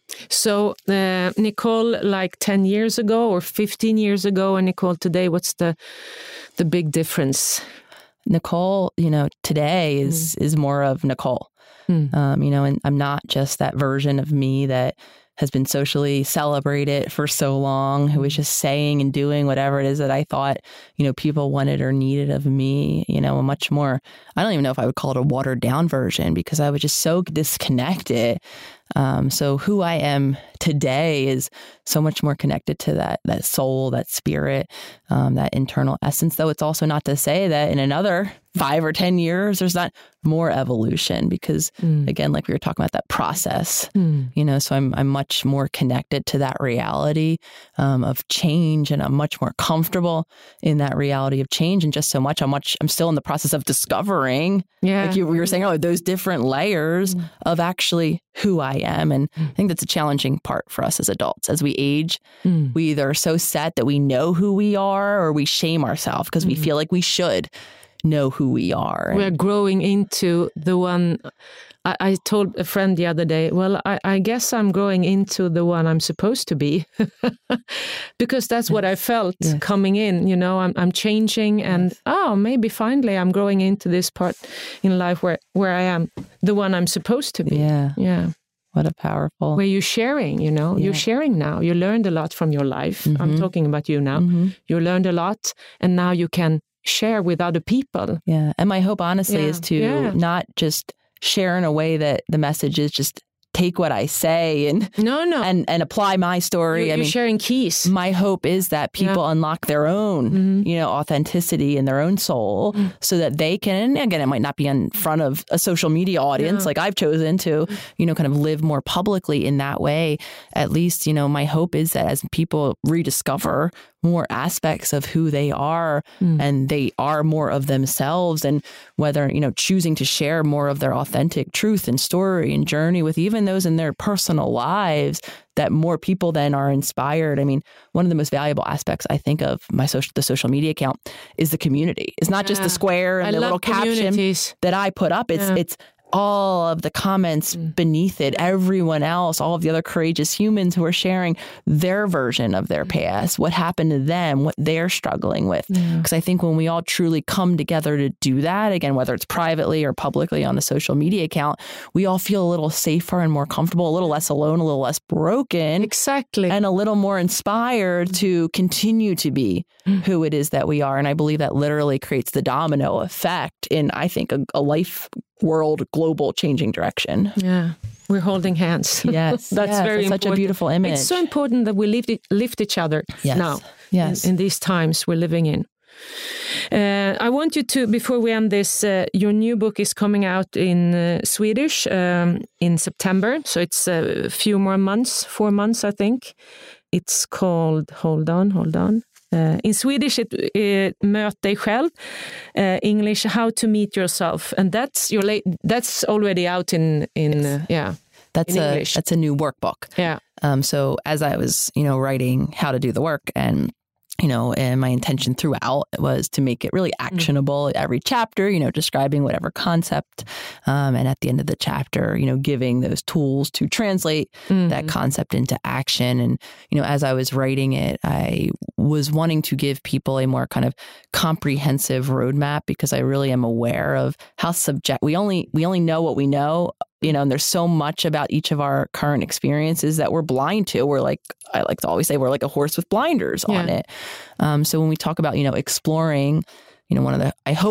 Speaker 4: So, Nicole, like 10 years ago or 15 years ago, and Nicole today, what's the big difference?
Speaker 6: Nicole, today is more of Nicole, and I'm not just that version of me that has been socially celebrated for so long, who was just saying and doing whatever it is that I thought, people wanted or needed of me, a much more, I don't even know if I would call it a watered down version, because I was just so disconnected. So who I am today is so much more connected to that soul, that spirit, that internal essence, though it's also not to say that in another 5 or 10 years, there's not more evolution, because again, like we were talking about that process, so I'm much more connected to that reality, of change, and I'm much more comfortable in that reality of change. And just so much, I'm still in the process of discovering, like we were saying, those different layers of actually who I am. And I think that's a challenging part for us as adults. As we age, we either are so set that we know who we are, or we shame ourselves because we feel like we should know who we are.
Speaker 4: We're growing into the one. I told a friend the other day, well, I guess I'm growing into the one I'm supposed to be, because that's what I felt coming in. I'm changing, and maybe finally I'm growing into this part in life where I am the one I'm supposed to be. Yeah.
Speaker 6: What a powerful.
Speaker 4: Where you're sharing, you're sharing now. You learned a lot from your life. I'm talking about you now. You learned a lot, and now you can share with other people.
Speaker 6: Yeah. And my hope, honestly, is to not just share in a way that the message is just take what I say and and apply my story.
Speaker 4: You're sharing keys.
Speaker 6: My hope is that people unlock their own, authenticity in their own soul so that they can, again, it might not be in front of a social media audience like I've chosen to, kind of live more publicly in that way. At least, my hope is that as people rediscover more aspects of who they are and they are more of themselves, and whether, choosing to share more of their authentic truth and story and journey with even those in their personal lives, that more people then are inspired. I mean, one of the most valuable aspects, I think, of the social media account is the community. It's not just the square and the little caption that I put up. It's all of the comments beneath it, everyone else, all of the other courageous humans who are sharing their version of their past, what happened to them, what they're struggling with. Because I think when we all truly come together to do that, again, whether it's privately or publicly on a social media account, we all feel a little safer and more comfortable, a little less alone, a little less broken.
Speaker 4: Exactly.
Speaker 6: And a little more inspired to continue to be who it is that we are. And I believe that literally creates the domino effect in, I think, a life world, global changing direction.
Speaker 4: Yeah. We're holding hands.
Speaker 6: Yes.
Speaker 4: That's very important.
Speaker 6: Such a beautiful image.
Speaker 4: It's so important that we lift each other now.
Speaker 6: Yes.
Speaker 4: In these times we're living in. I want you to, before we end this, your new book is coming out in Swedish in September. So it's a few more months, 4 months, I think. It's called, hold on. In Swedish, Möt dig själv. English, How to Meet Yourself, and that's already out in English.
Speaker 6: That's a new workbook.
Speaker 4: Yeah.
Speaker 6: So as I was, writing how to do the work, and and my intention throughout was to make it really actionable. Every chapter, describing whatever concept, and at the end of the chapter, giving those tools to translate that concept into action. And, as I was writing it, I was wanting to give people a more kind of comprehensive roadmap, because I really am aware of how we only know what we know. And there's so much about each of our current experiences that we're blind to. We're like, I like to always say, we're like a horse with blinders on it. So when we talk about, exploring, one of the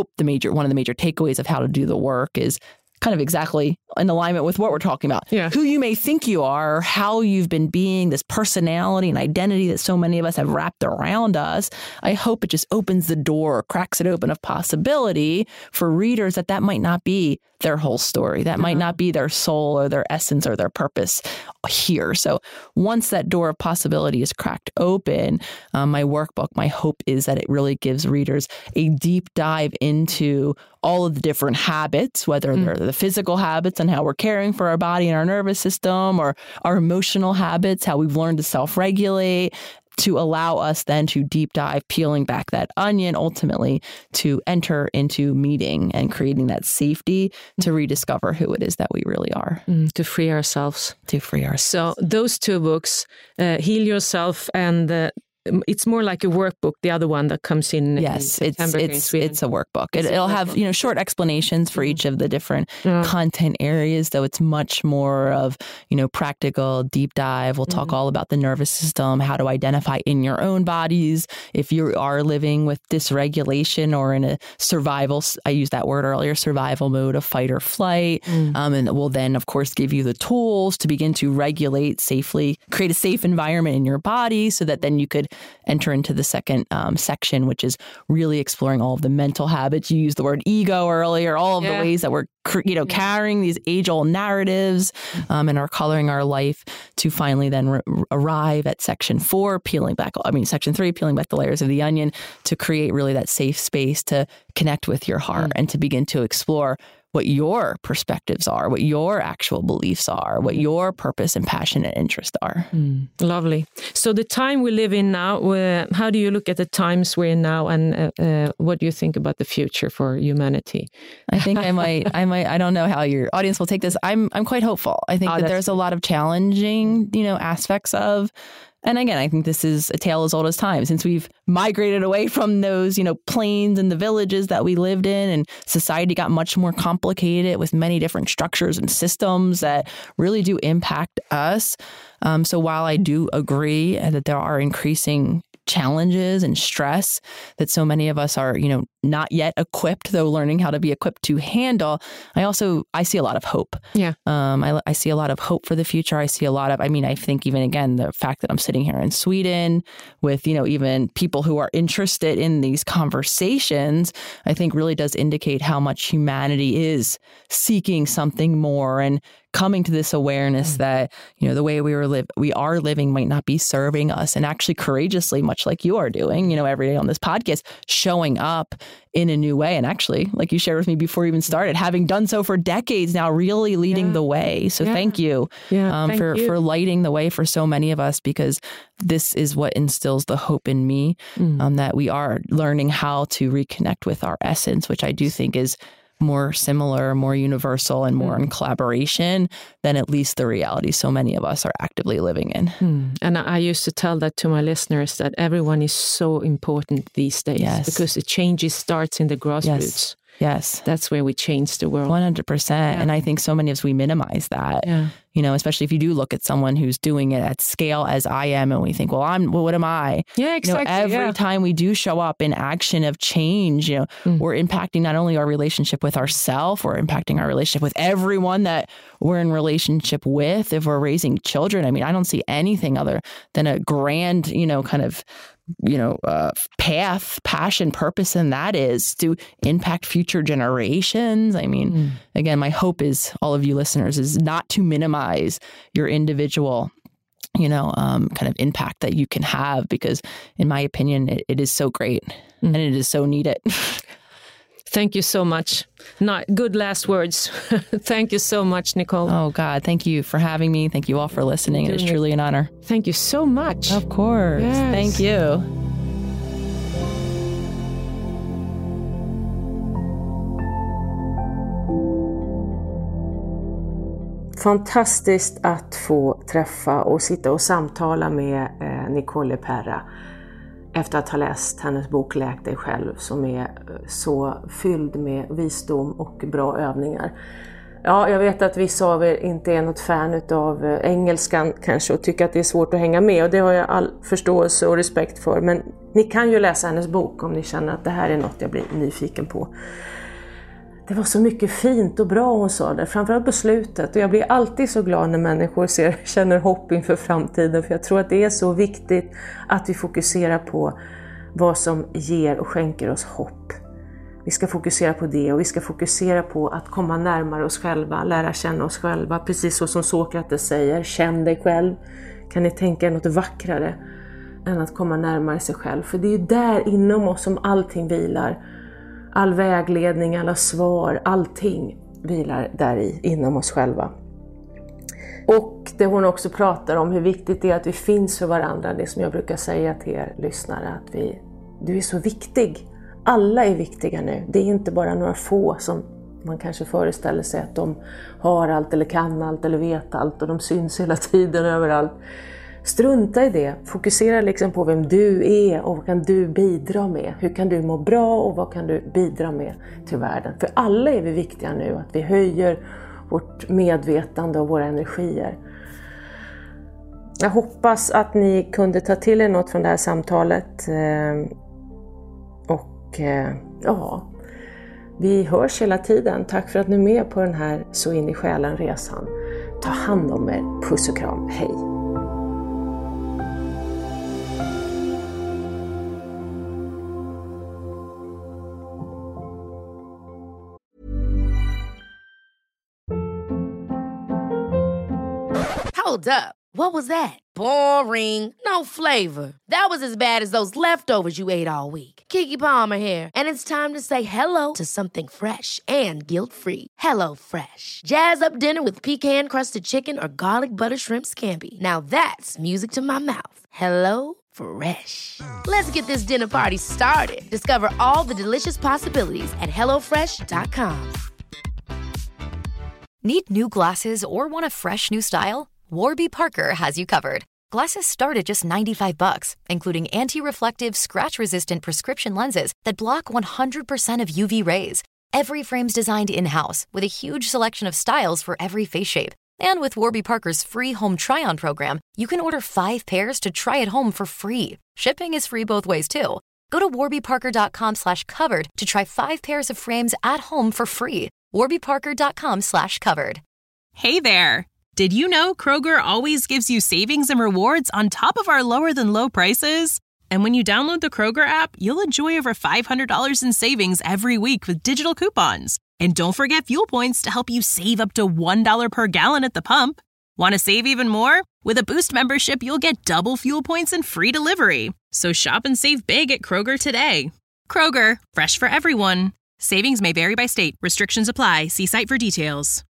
Speaker 6: major takeaways of how to do the work is kind of exactly in alignment with what we're talking about.
Speaker 4: Yeah.
Speaker 6: Who you may think you are, how you've been being, this personality and identity that so many of us have wrapped around us. I hope it just opens the door, cracks it open of possibility for readers that might not be their whole story. That might not be their soul or their essence or their purpose here. So once that door of possibility is cracked open, my workbook, my hope is that it really gives readers a deep dive into all of the different habits, whether they're the physical habits and how we're caring for our body and our nervous system, or our emotional habits, how we've learned to self-regulate, to allow us then to deep dive, peeling back that onion, ultimately to enter into meeting and creating that safety to rediscover who it is that we really are.
Speaker 4: To free ourselves.
Speaker 6: So
Speaker 4: those two books, Heal Yourself and it's more like a workbook. The other one that comes in.
Speaker 6: Yes,
Speaker 4: in September
Speaker 6: it's a workbook. It'll have short explanations for each of the different content areas, though it's much more of practical deep dive. We'll talk all about the nervous system, how to identify in your own bodies if you are living with dysregulation or in a survival. I used that word earlier, survival mode of fight or flight, and we'll then of course give you the tools to begin to regulate safely, create a safe environment in your body, so that then you could enter into the second section, which is really exploring all of the mental habits. You used the word ego earlier, all of the ways that we're carrying these age-old narratives and are coloring our life to finally then arrive at section 3, peeling back the layers of the onion to create really that safe space to connect with your heart and to begin to explore what your perspectives are, what your actual beliefs are, what your purpose and passion and interest are.
Speaker 4: Lovely. So the time we live in now, how do you look at the times we're in now, and what do you think about the future for humanity?
Speaker 6: I think I don't know how your audience will take this. I'm quite hopeful. I think that there's a lot of challenging, aspects of. And again, I think this is a tale as old as time, since we've migrated away from those, plains and the villages that we lived in, and society got much more complicated with many different structures and systems that really do impact us. So while I do agree that there are increasing challenges and stress that so many of us are, not yet equipped, though learning how to be equipped to handle, I see a lot of hope.
Speaker 4: Yeah.
Speaker 6: I see a lot of hope for the future. I see a lot of, I think even again, the fact that I'm sitting here in Sweden with, even people who are interested in these conversations, I think really does indicate how much humanity is seeking something more and coming to this awareness that, the way we are living might not be serving us, and actually courageously, much like you are doing, every day on this podcast, showing up in a new way. And actually, like you shared with me before we even started, having done so for decades now, really leading the way. So thank you, for lighting the way for so many of us, because this is what instills the hope in me, that we are learning how to reconnect with our essence, which I do think is more similar, more universal, and more in collaboration than at least the reality so many of us are actively living in.
Speaker 4: And I used to tell that to my listeners, that everyone is so important these days, because the change starts in the grassroots.
Speaker 6: Yes.
Speaker 4: That's where we change the world.
Speaker 6: 100%. And I think so many of us, we minimize that, especially if you do look at someone who's doing it at scale as I am, and we think, well, what am I?
Speaker 4: Yeah, exactly.
Speaker 6: Every time we do show up in action of change, we're impacting not only our relationship with ourselves, we're impacting our relationship with everyone that we're in relationship with. If we're raising children, I don't see anything other than a grand, path, passion, purpose, and that is to impact future generations. Again, my hope is, all of you listeners, is not to minimize your individual, kind of impact that you can have, because in my opinion, it is so great and it is so needed.
Speaker 4: Thank you so much. Good last words. Thank you so much, Nicole.
Speaker 6: Oh, God. Thank you for having me. Thank you all for listening. It is truly an honor.
Speaker 4: Thank you so much.
Speaker 6: Of course.
Speaker 4: Yes.
Speaker 6: Thank you.
Speaker 5: Fantastiskt att få träffa och sitta och samtala med Nicole Perra efter att ha läst hennes bok Läk dig själv, som är så fylld med visdom och bra övningar. Ja, jag vet att vissa av er inte är något fan av engelskan kanske och tycker att det är svårt att hänga med, och det har jag all förståelse och respekt för, men ni kan ju läsa hennes bok om ni känner att det här är något jag blir nyfiken på. Det var så mycket fint och bra hon sa där, framförallt på slutet. Och jag blir alltid så glad när människor känner hopp inför framtiden. För jag tror att det är så viktigt att vi fokuserar på vad som ger och skänker oss hopp. Vi ska fokusera på det, och vi ska fokusera på att komma närmare oss själva, lära känna oss själva. Precis så som Sokrates säger, känn dig själv. Kan ni tänka er något vackrare än att komma närmare sig själv? För det är ju där inom oss som allting vilar. All vägledning, alla svar, allting vilar där inom oss själva. Och det hon också pratar om, hur viktigt det är att vi finns för varandra. Det som jag brukar säga till er lyssnare, att du är så viktig. Alla är viktiga nu. Det är inte bara några få som man kanske föreställer sig att de har allt eller kan allt eller vet allt, och de syns hela tiden överallt. Strunta i det. Fokusera liksom på vem du är och vad kan du bidra med. Hur kan du må bra och vad kan du bidra med till världen. För alla är vi viktiga nu, att vi höjer vårt medvetande och våra energier. Jag hoppas att ni kunde ta till er något från det här samtalet. Och ja, vi hörs hela tiden. Tack för att ni är med på den här Så in i själen-resan. Ta hand om er. Puss och kram. Hej.
Speaker 1: Hold up. What was that? Boring. No flavor. That was as bad as those leftovers you ate all week. Keke Palmer here, and it's time to say hello to something fresh and guilt-free. Hello Fresh. Jazz up dinner with pecan-crusted chicken or garlic butter shrimp scampi. Now that's music to my mouth. Hello Fresh. Let's get this dinner party started. Discover all the delicious possibilities at hellofresh.com.
Speaker 3: Need new glasses or want a fresh new style? Warby Parker has you covered. Glasses start at just $95, including anti-reflective, scratch-resistant prescription lenses that block 100% of UV rays. Every frame's designed in-house with a huge selection of styles for every face shape. And with Warby Parker's free home try-on program, you can order 5 pairs to try at home for free. Shipping is free both ways, too. Go to warbyparker.com/covered to try 5 pairs of frames at home for free. warbyparker.com/covered.
Speaker 8: Hey there! Did you know Kroger always gives you savings and rewards on top of our lower-than-low prices? And when you download the Kroger app, you'll enjoy over $500 in savings every week with digital coupons. And don't forget fuel points to help you save up to $1 per gallon at the pump. Want to save even more? With a Boost membership, you'll get double fuel points and free delivery. So shop and save big at Kroger today. Kroger, fresh for everyone. Savings may vary by state. Restrictions apply. See site for details.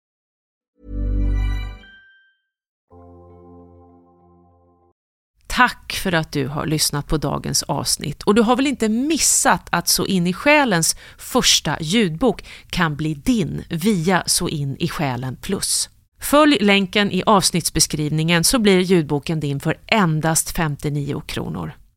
Speaker 4: Tack för att du har lyssnat på dagens avsnitt. Och du har väl inte missat att Så in i själen första ljudbok kan bli din via Så in i själen plus. Följ länken i avsnittsbeskrivningen så blir ljudboken din för endast 59 kronor.